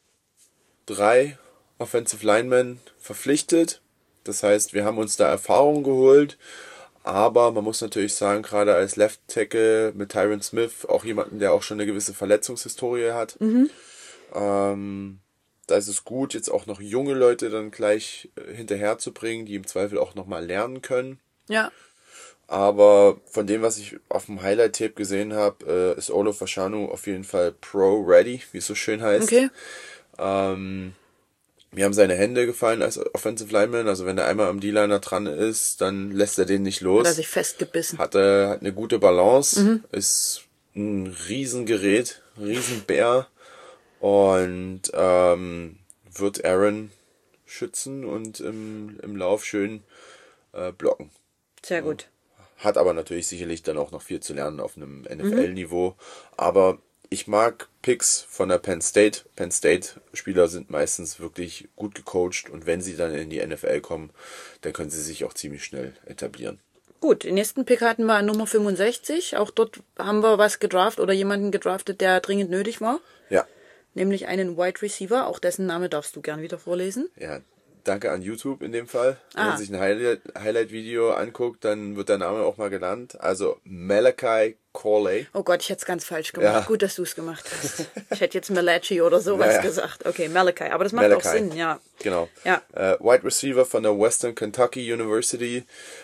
drei Offensive Linemen verpflichtet. Das heißt, wir haben uns da Erfahrung geholt. Aber man muss natürlich sagen, gerade als Left Tackle mit Tyron Smith, auch jemanden, der auch schon eine gewisse Verletzungshistorie hat. Mhm. Ähm, da ist es gut, jetzt auch noch junge Leute dann gleich äh, hinterher zu bringen, die im Zweifel auch nochmal lernen können. Ja. Aber von dem, was ich auf dem Highlight-Tape gesehen habe, äh, ist Olo Fashanu auf jeden Fall Pro-Ready, wie es so schön heißt. Okay. Ähm, mir haben seine Hände gefallen als Offensive Lineman. Also wenn er einmal am D-Liner dran ist, dann lässt er den nicht los. Hat er sich festgebissen. Hat, äh, hat eine gute Balance. Mhm. Ist ein Riesengerät, ein Riesenbär. Und ähm, wird Aaron schützen und im, im Lauf schön äh, blocken. Sehr gut. Hat aber natürlich sicherlich dann auch noch viel zu lernen auf einem N F L-Niveau. Mhm. Aber ich mag Picks von der Penn State. Penn State-Spieler sind meistens wirklich gut gecoacht und wenn sie dann in die N F L kommen, dann können sie sich auch ziemlich schnell etablieren. Gut, den nächsten Pick hatten wir an Nummer fünfundsechzig. Auch dort haben wir was gedraftet oder jemanden gedraftet, der dringend nötig war. Ja. Nämlich einen Wide Receiver. Auch dessen Name darfst du gern wieder vorlesen. Ja, danke an YouTube in dem Fall. Wenn Ah. man sich ein Highlight- Highlight-Video anguckt, dann wird der Name auch mal genannt. Also Malachi Corley. Oh Gott, ich hätte es ganz falsch gemacht. Ja. Gut, dass du es gemacht hast. Ich hätte jetzt Malachi oder sowas Naja. gesagt. Okay, Malachi. Aber das macht Malachi. auch Sinn, ja. Genau. Ja. Äh, Wide Receiver von der Western Kentucky University.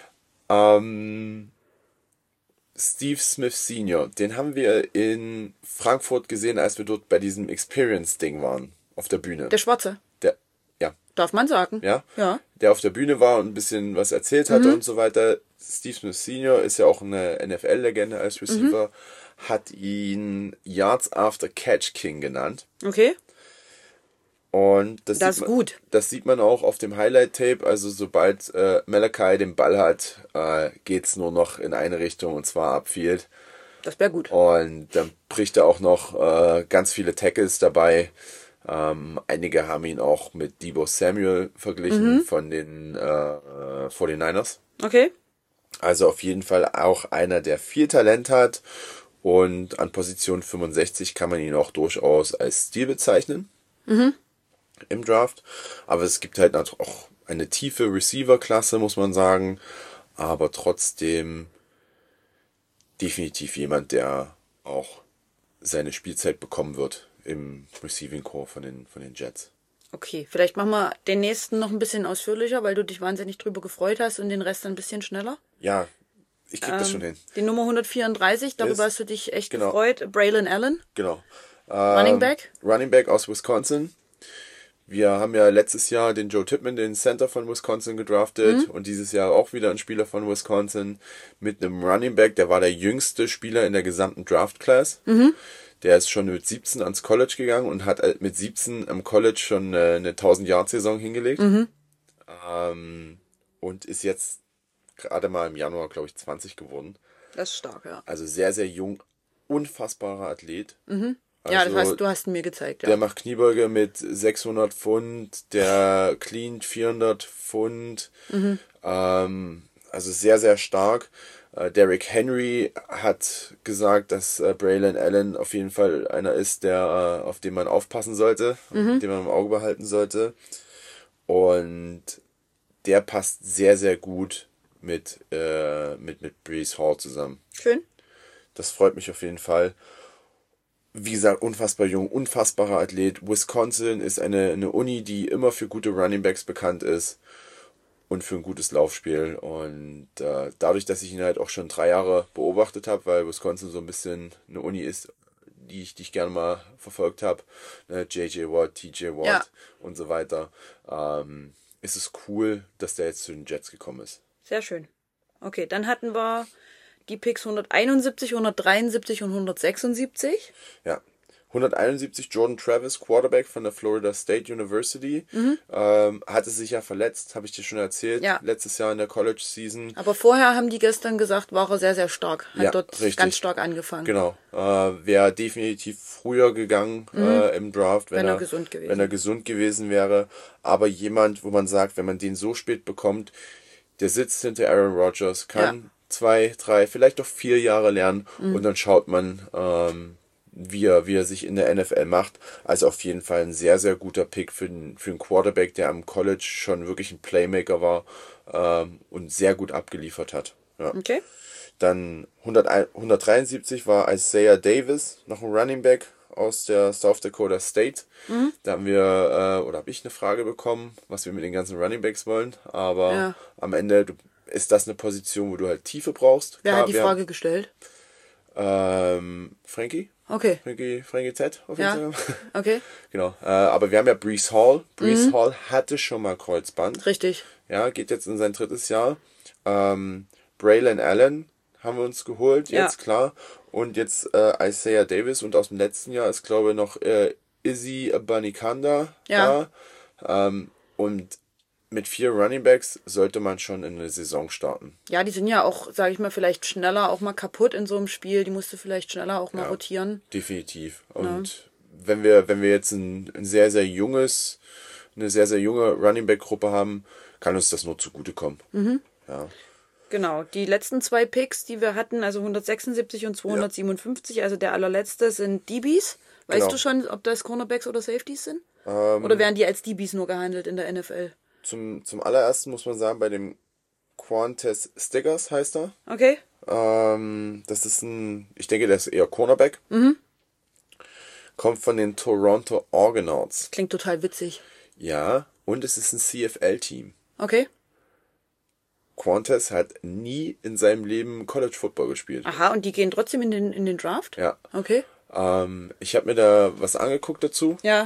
Ähm, Steve Smith Senior. Den haben wir in Frankfurt gesehen, als wir dort bei diesem Experience-Ding waren. Auf der Bühne. Der Schwarze. Der, ja, Darf man sagen. ja. Ja. Der auf der Bühne war und ein bisschen was erzählt hatte und so weiter. Steve Smith Senior ist ja auch eine N F L-Legende als Receiver. Hat ihn Yards After Catch King genannt. Okay. Und das, Das sieht ist man, gut. Das sieht man auch auf dem Highlight-Tape. Also sobald äh, Malachi den Ball hat, äh, geht's nur noch in eine Richtung und zwar upfield. Das wäre gut. Und dann bricht er auch noch äh, ganz viele Tackles dabei. Ähm, einige haben ihn auch mit Deebo Samuel verglichen Mhm. von den äh, forty-niners. Okay. Also auf jeden Fall auch einer, der viel Talent hat. Und an Position fünfundsechzig kann man ihn auch durchaus als Stil bezeichnen. Mhm. Im Draft. Aber es gibt halt auch eine tiefe Receiver-Klasse, muss man sagen. Aber trotzdem definitiv jemand, der auch seine Spielzeit bekommen wird im Receiving Core von den, von den Jets. Okay, vielleicht machen wir den nächsten noch ein bisschen ausführlicher, weil du dich wahnsinnig drüber gefreut hast und den Rest ein bisschen schneller. Ja, ich krieg das schon hin. Die Nummer hundertvierunddreißig, darüber Yes. hast du dich echt Genau. gefreut. Braylon Allen, Genau. Running Ähm, Back. Running Back aus Wisconsin. Wir haben ja letztes Jahr den Joe Tippmann, den Center von Wisconsin, gedraftet. Und dieses Jahr auch wieder ein Spieler von Wisconsin mit einem Running Back. Der war der jüngste Spieler in der gesamten Draft Class. Der ist schon mit siebzehn ans College gegangen und hat mit siebzehn am College schon eine, eine tausend-Yard-Saison hingelegt. Ähm, und ist jetzt gerade mal im Januar, glaube ich, zwanzig geworden. Das ist stark, ja. Also sehr, sehr jung. Unfassbarer Athlet. ja, das Also, heißt, du hast ihn mir gezeigt, ja. der macht Kniebeuge mit sechshundert Pfund, der cleant vierhundert Pfund. Ähm, also sehr, sehr stark. Äh, Derrick Henry hat gesagt, dass äh, Braylon Allen auf jeden Fall einer ist, der äh, auf den man aufpassen sollte, den man im Auge behalten sollte. Und der passt sehr, sehr gut mit, äh, mit, mit Breece Hall zusammen. Schön. Das freut mich auf jeden Fall. Wie gesagt, unfassbar jung, unfassbarer Athlet. Wisconsin ist eine, eine Uni, die immer für gute Runningbacks bekannt ist und für ein gutes Laufspiel. Und äh, dadurch, dass ich ihn halt auch schon drei Jahre beobachtet habe, weil Wisconsin so ein bisschen eine Uni ist, die ich, die ich gerne mal verfolgt habe, ne, J J Watt, T J Watt Ja. und so weiter, ähm, ist es cool, dass der jetzt zu den Jets gekommen ist. Sehr schön. Okay, dann hatten wir die Picks hunderteinundsiebzig, hundertdreiundsiebzig und hundertsechsundsiebzig. Ja. hunderteinundsiebzig Jordan Travis, Quarterback von der Florida State University. Mhm. Ähm, hatte sich ja verletzt, habe ich dir schon erzählt, ja. letztes Jahr in der College-Season. Aber vorher haben die gestern gesagt, war er sehr, sehr stark. Hat ja, dort richtig. ganz stark angefangen. Genau. Äh, Wäre definitiv früher gegangen mhm. äh, im Draft, wenn, wenn er, er, gesund gewesen. wenn er gesund gewesen wäre. Aber jemand, wo man sagt, wenn man den so spät bekommt, der sitzt hinter Aaron Rodgers, kann ja. zwei, drei, vielleicht doch vier Jahre lernen mhm. und dann schaut man, ähm, wie er, wie er sich in der N F L macht. Also auf jeden Fall ein sehr, sehr guter Pick für einen, für einen Quarterback, der am College schon wirklich ein Playmaker war ähm, und sehr gut abgeliefert hat. Ja. Okay. Dann hundertdreiundsiebzig war Isaiah Davis, noch ein Running Back aus der South Dakota State. Mhm. Da haben wir, äh, oder habe ich eine Frage bekommen, was wir mit den ganzen Running Backs wollen. Aber ja. am Ende ist das eine Position, wo du halt Tiefe brauchst. Wer Klar, hat die Frage haben, gestellt? Ähm, Frankie. Okay. Frankie, Frankie Z auf ja. Instagram. Okay. Genau. Äh, aber wir haben ja Breece Hall. Breece mhm. Hall hatte schon mal Kreuzband. Richtig. Ja, geht jetzt in sein drittes Jahr. Ähm, Braylon Allen haben wir uns geholt, jetzt ja. klar. Und jetzt äh, Isaiah Davis und aus dem letzten Jahr ist, glaube ich, noch äh, Izzy Abanikanda ja. da. Ähm, und mit vier Runningbacks sollte man schon in eine Saison starten. Ja, die sind ja auch, sage ich mal, vielleicht schneller auch mal kaputt in so einem Spiel. Die musst du vielleicht schneller auch mal ja, rotieren. Definitiv. Und ja. wenn wir wenn wir jetzt ein, ein sehr, sehr junges, eine sehr, sehr junge Runningback-Gruppe haben, kann uns das nur zugutekommen. Mhm. Ja. Genau, die letzten zwei Picks, die wir hatten, also hundertsechsundsiebzig und zweihundertsiebenundfünfzig, ja. also der allerletzte sind D Bs. Weißt genau. du schon, ob das Cornerbacks oder Safeties sind? Ähm, oder werden die als D Bs nur gehandelt in der N F L? Zum, zum allerersten muss man sagen, bei dem Qwantes Stiggers heißt er. Okay. Ähm, das ist ein, ich denke, der ist eher Cornerback. Mhm. Kommt von den Toronto Argonauts. Klingt total witzig. Ja, und es ist ein C F L-Team. Okay. Qwantes hat nie in seinem Leben College Football gespielt. Aha, und die gehen trotzdem in den, in den Draft? Ja. Okay. Ähm, ich habe mir da was angeguckt dazu. Ja.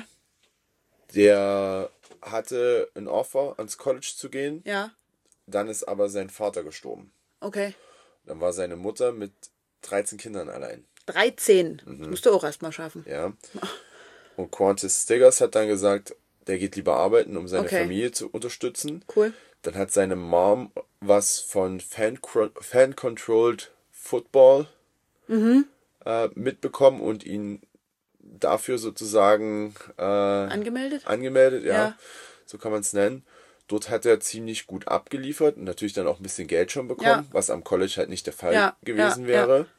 Der hatte ein Offer, ans College zu gehen. Ja. Dann ist aber sein Vater gestorben. Okay. Dann war seine Mutter mit dreizehn Kindern allein. dreizehn? Mhm. Das musst du auch erstmal schaffen. Ja. Und Qwantes Stiggers hat dann gesagt, der geht lieber arbeiten, um seine okay. Familie zu unterstützen. Cool. Dann hat seine Mom was von Fan-Controlled Football mhm. äh, mitbekommen und ihn dafür sozusagen äh, angemeldet. Angemeldet, ja. ja. So kann man es nennen. Dort hat er ziemlich gut abgeliefert und natürlich dann auch ein bisschen Geld schon bekommen, ja. was am College halt nicht der Fall ja. gewesen ja. wäre. Ja.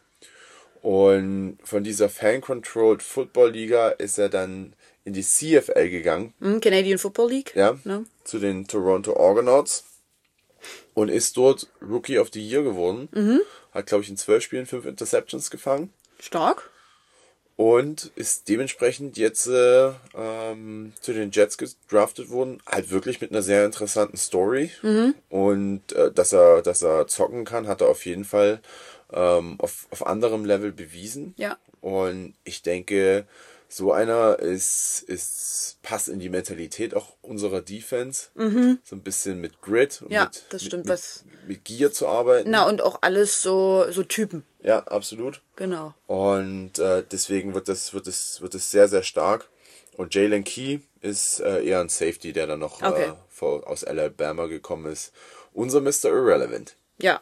Und von dieser Fan-Controlled Football Liga ist er dann in die C F L gegangen. Mm, Canadian Football League. Ja, no. zu den Toronto Argonauts. Und ist dort Rookie of the Year geworden. Mhm. Hat, glaube ich, in zwölf Spielen fünf Interceptions gefangen. Stark. Und ist dementsprechend jetzt äh, ähm, zu den Jets gedraftet worden. Halt wirklich mit einer sehr interessanten Story. Mhm. Und äh, dass er dass er zocken kann, hat er auf jeden Fall ähm, auf, auf anderem Level bewiesen. Ja. Und ich denke, so einer ist, ist passt in die Mentalität auch unserer Defense. Mhm. So ein bisschen mit Grit und ja, mit, das stimmt, mit, was mit, mit Gier zu arbeiten. Na, und auch alles so, so Typen. Ja, absolut. Genau. Und äh, deswegen wird das, wird es, wird es sehr, sehr stark. Und Jalen Key ist äh, eher ein Safety, der dann noch okay. äh, vor, aus Alabama gekommen ist. Unser Mister Irrelevant. Ja.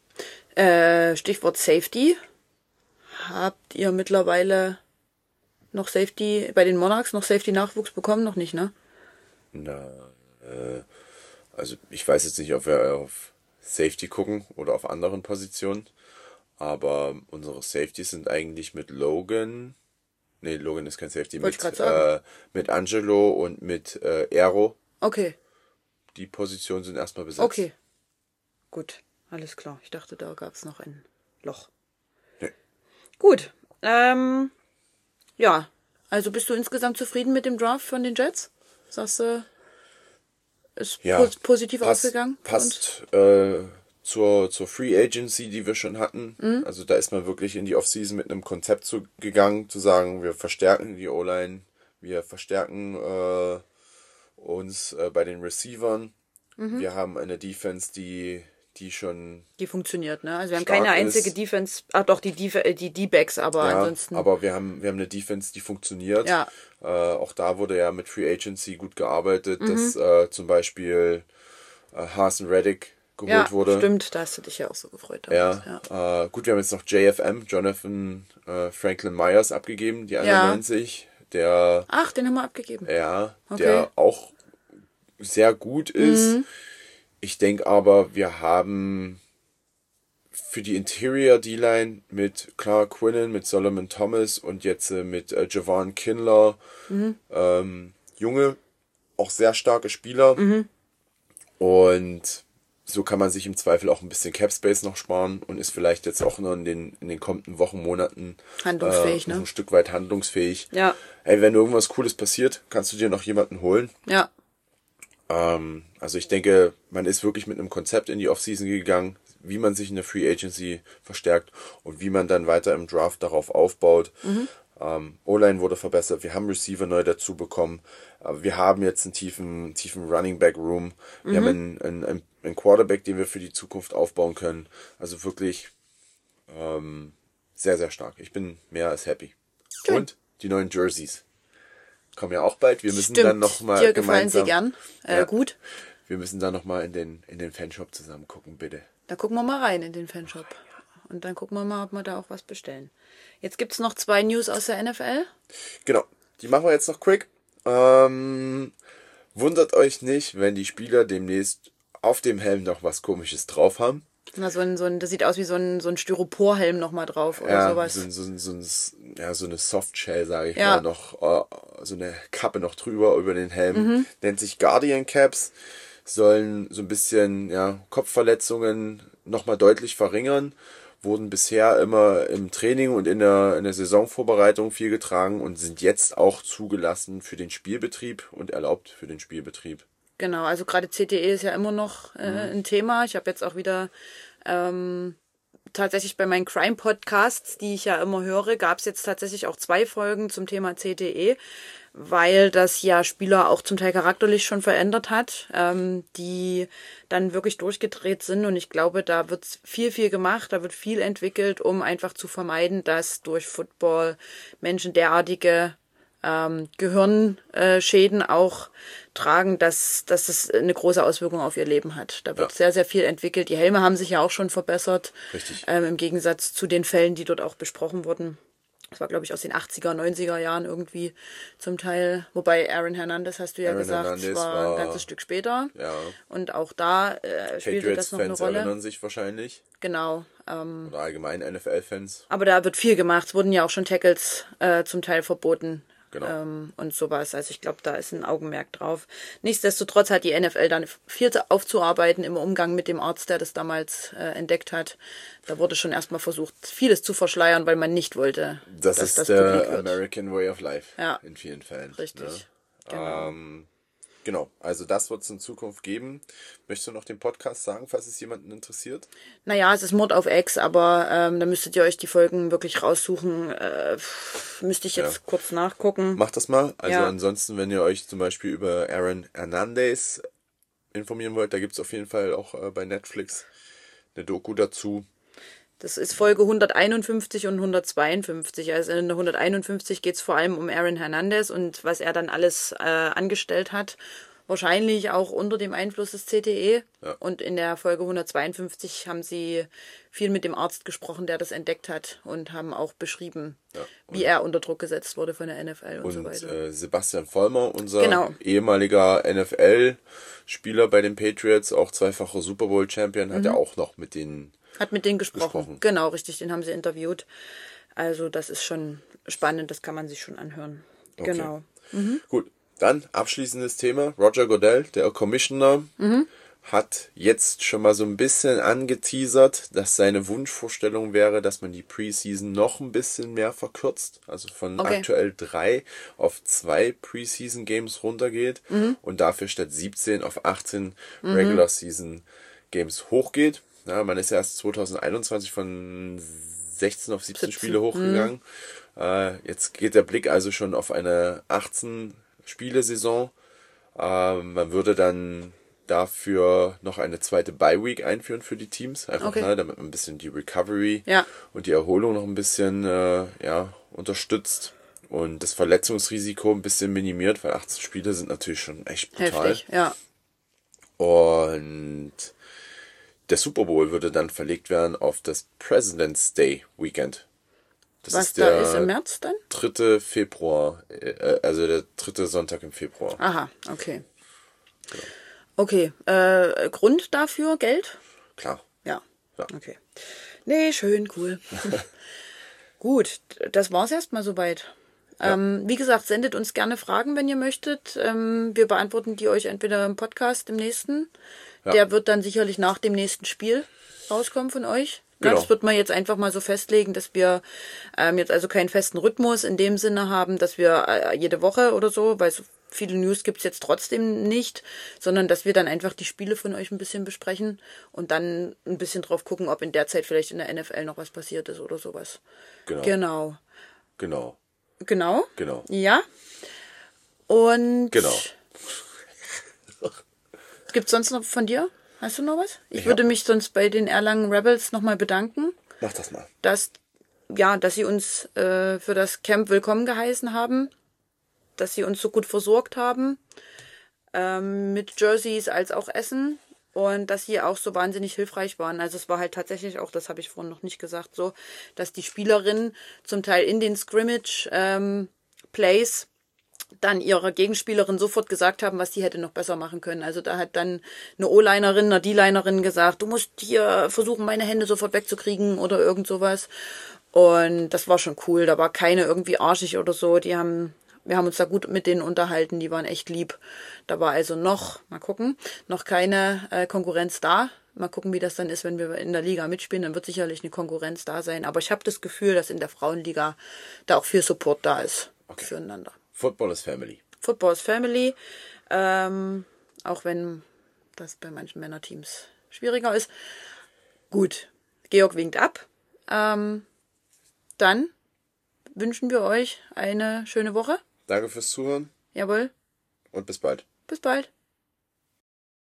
Äh, Stichwort Safety. Habt ihr mittlerweile noch Safety, bei den Monarchs noch Safety-Nachwuchs bekommen? Noch nicht, ne? Na, äh, also ich weiß jetzt nicht, ob wir auf Safety gucken oder auf anderen Positionen. Aber unsere Safeties sind eigentlich mit Logan, nee, Logan ist kein Safety, mit, äh, mit Angelo und mit äh, Aero. Okay. Die Positionen sind erstmal besetzt. Okay. Gut, alles klar. Ich dachte, da gab es noch ein Loch. Nee. Gut. Ähm, ja, also bist du insgesamt zufrieden mit dem Draft von den Jets? Sagst du, ist ja, pos- positiv passt, ausgegangen? Passt äh, zur, zur Free Agency, die wir schon hatten. Mhm. Also da ist man wirklich in die Offseason mit einem Konzept zu, gegangen, zu sagen, wir verstärken die O-Line, wir verstärken äh, uns äh, bei den Receivern. Mhm. Wir haben eine Defense, die, die schon... Die funktioniert, ne? Also wir haben stark keine einzige ist. Defense, ach doch, die Def die D-Backs, aber Ja, ansonsten... aber wir haben, wir haben eine Defense, die funktioniert. Ja. Äh, auch da wurde ja mit Free Agency gut gearbeitet, dass äh, zum Beispiel äh, Haason Reddick geholt ja, wurde. stimmt, da hast du dich ja auch so gefreut. Ja, Damals. Ja. Äh, gut, wir haben jetzt noch J F M, Jonathan äh, Franklin Myers, abgegeben, die Ja. einundneunzig. Der, Ach, den haben wir abgegeben. ja, Okay. der auch sehr gut ist. Mhm. Ich denke aber, wir haben für die Interior D-Line mit Clark Quinnen, mit Solomon Thomas und jetzt äh, mit äh, Javon Kinlaw Mhm. ähm, junge, auch sehr starke Spieler. Mhm. Und so kann man sich im Zweifel auch ein bisschen Cap Space noch sparen und ist vielleicht jetzt auch noch in den, in den kommenden Wochen, Monaten Handlungsfähig, äh, noch ne? ein Stück weit handlungsfähig. Ja, Ey, wenn irgendwas Cooles passiert, kannst du dir noch jemanden holen. ja. Ähm, also ich denke, man ist wirklich mit einem Konzept in die Offseason gegangen, wie man sich in der Free Agency verstärkt und wie man dann weiter im Draft darauf aufbaut. Mhm. Ähm, O-Line wurde verbessert, wir haben Receiver neu dazu bekommen, äh, wir haben jetzt einen tiefen, tiefen Running Back Room, wir Mhm. haben einen, einen, einen Quarterback, den wir für die Zukunft aufbauen können. Also wirklich ähm, sehr, sehr stark. Ich bin mehr als happy. Schön. Und die neuen Jerseys kommen ja auch bald. Wir müssen Stimmt, dann noch mal dir gefallen sie gemeinsam, gern. Äh, Ja. Gut, wir müssen dann noch mal in den in den Fanshop zusammen gucken, bitte. da gucken wir mal rein in den Fanshop. Und dann gucken wir mal, ob wir da auch was bestellen. Jetzt gibt's noch zwei News aus der N F L. Genau, die machen wir jetzt noch quick. Ähm, wundert euch nicht, wenn die Spieler demnächst auf dem Helm noch was Komisches drauf haben. Na, so ein, so ein, das sieht aus wie so ein, so ein Styroporhelm nochmal drauf oder Ja, sowas. so, so, so, so, ja, so eine Softshell, sage ich Ja. mal, noch äh, so eine Kappe noch drüber über den Helm. Mhm. Nennt sich Guardian Caps, sollen so ein bisschen ja, Kopfverletzungen nochmal deutlich verringern. Wurden bisher immer im Training und in der, in der Saisonvorbereitung viel getragen und sind jetzt auch zugelassen für den Spielbetrieb und erlaubt für den Spielbetrieb. Genau, also gerade C T E ist ja immer noch äh, ein Thema. Ich habe jetzt auch wieder ähm, tatsächlich bei meinen Crime-Podcasts, die ich ja immer höre, gab es jetzt tatsächlich auch zwei Folgen zum Thema C T E, weil das ja Spieler auch zum Teil charakterlich schon verändert hat, ähm, die dann wirklich durchgedreht sind. Und ich glaube, da wird viel, viel gemacht, da wird viel entwickelt, um einfach zu vermeiden, dass durch Football Menschen derartige ähm, Gehirnschäden auch tragen, dass, dass es eine große Auswirkung auf ihr Leben hat. Da wird Ja. sehr, sehr viel entwickelt. Die Helme haben sich ja auch schon verbessert, Richtig. ähm, im Gegensatz zu den Fällen, die dort auch besprochen wurden. Das war, glaube ich, aus den achtziger, neunziger Jahren irgendwie zum Teil. Wobei Aaron Hernandez, hast du ja Aaron gesagt, Hernandez war, war- ein ganzes Stück später. Ja, Und auch da äh, spielte das noch eine Patriots-Fans Rolle. erinnern sich wahrscheinlich. Genau. Ähm, Oder allgemein N F L-Fans. aber da wird viel gemacht. Es wurden ja auch schon Tackles äh, zum Teil verboten. Genau. Ähm, und sowas. Also ich glaube, da ist ein Augenmerk drauf. Nichtsdestotrotz hat die N F L dann viel aufzuarbeiten im Umgang mit dem Arzt, der das damals äh, entdeckt hat. Da wurde schon erstmal versucht, vieles zu verschleiern, weil man nicht wollte, Das dass ist das der publik wird. American Way of Life Ja. in vielen Fällen. Richtig. Ne? Genau. Ähm, genau, also das wird es in Zukunft geben. Möchtest du noch den Podcast sagen, falls es jemanden interessiert? Naja, es ist Mord auf Ex, aber ähm, da müsstet ihr euch die Folgen wirklich raussuchen. Äh, pff, müsste ich jetzt Ja. kurz nachgucken. Macht das mal. Also Ja. ansonsten, wenn ihr euch zum Beispiel über Aaron Hernandez informieren wollt, da gibt es auf jeden Fall auch äh, bei Netflix eine Doku dazu. Das ist Folge hunderteinundfünfzig und hundertzweiundfünfzig. Also in der hunderteinundfünfzig geht es vor allem um Aaron Hernandez und was er dann alles äh, angestellt hat. Wahrscheinlich auch unter dem Einfluss des C T E. Ja. Und in der Folge hundertzweiundfünfzig haben sie viel mit dem Arzt gesprochen, der das entdeckt hat und haben auch beschrieben, Ja. wie er unter Druck gesetzt wurde von der N F L und, so Und weiter. äh, Sebastian Vollmer, unser Genau. ehemaliger N F L-Spieler bei den Patriots, auch zweifacher Super Bowl-Champion, hat ja auch noch mit den... Hat mit denen gesprochen. gesprochen. Genau, richtig, den haben sie interviewt. Also das ist schon spannend, das kann man sich schon anhören. Okay. Genau. Gut, dann abschließendes Thema. Roger Goodell, der Commissioner, hat jetzt schon mal so ein bisschen angeteasert, dass seine Wunschvorstellung wäre, dass man die Preseason noch ein bisschen mehr verkürzt. Also von Okay. aktuell drei auf zwei Preseason Games runtergeht und dafür statt siebzehn auf achtzehn Regular Season Games hochgeht. Ja, man ist ja erst zwanzig einundzwanzig von sechzehn auf siebzehn siebzehn. Spiele hochgegangen. Äh, jetzt geht der Blick also schon auf eine achtzehn Spiele Saison. Ähm, man würde dann dafür noch eine zweite Bye-Week einführen für die Teams. Einfach, Okay. ne, damit man ein bisschen die Recovery Ja. und die Erholung noch ein bisschen äh, ja, unterstützt und das Verletzungsrisiko ein bisschen minimiert, weil achtzehn Spiele sind natürlich schon echt brutal. Heftig, ja. Und der Super Bowl würde dann verlegt werden auf das President's Day Weekend. Das Was ist da der ist im März dann? dritte Februar, äh, also der dritte Sonntag im Februar. Aha, okay. Okay, äh, Grund dafür, Geld? Klar. Ja. Ja. Okay. Nee, schön, cool. Gut, das war's erstmal soweit. Ja. Ähm, wie gesagt, sendet uns gerne Fragen, wenn ihr möchtet. Ähm, wir beantworten die euch entweder im Podcast, im nächsten. Ja. Der wird dann sicherlich nach dem nächsten Spiel rauskommen von euch. Genau. Das wird man jetzt einfach mal so festlegen, dass wir ähm, jetzt also keinen festen Rhythmus in dem Sinne haben, dass wir äh, jede Woche oder so, weil so viele News gibt's jetzt trotzdem nicht, sondern dass wir dann einfach die Spiele von euch ein bisschen besprechen und dann ein bisschen drauf gucken, ob in der Zeit vielleicht in der N F L noch was passiert ist oder sowas. Genau. Genau. Genau. Genau. Genau. Ja. Und Genau. gibt's sonst noch von dir? Hast du noch was? Ich, Ich würde hab- mich sonst bei den Erlangen Rebels nochmal bedanken, Mach das mal. dass, ja, dass sie uns äh, für das Camp willkommen geheißen haben, dass sie uns so gut versorgt haben, ähm, mit Jerseys als auch Essen und dass sie auch so wahnsinnig hilfreich waren. Also es war halt tatsächlich auch, das habe ich vorhin noch nicht gesagt, so, dass die Spielerinnen zum Teil in den Scrimmage ähm, Plays dann ihrer Gegenspielerin sofort gesagt haben, was die hätte noch besser machen können. Also da hat dann eine O-Linerin, eine D-Linerin gesagt, du musst hier versuchen, meine Hände sofort wegzukriegen oder irgend sowas. Und das war schon cool. Da war keine irgendwie arschig oder so. Die haben, wir haben uns da gut mit denen unterhalten. Die waren echt lieb. Da war also noch, mal gucken, noch keine äh, Konkurrenz da. Mal gucken, wie das dann ist, wenn wir in der Liga mitspielen. Dann wird sicherlich eine Konkurrenz da sein. Aber ich habe das Gefühl, dass in der Frauenliga da auch viel Support da ist Okay. füreinander. Football is Family. Football is Family, ähm, auch wenn das bei manchen Männerteams schwieriger ist. Gut, Georg winkt ab. Ähm, dann wünschen wir euch eine schöne Woche. Danke fürs Zuhören Jawohl, und bis bald. bis bald.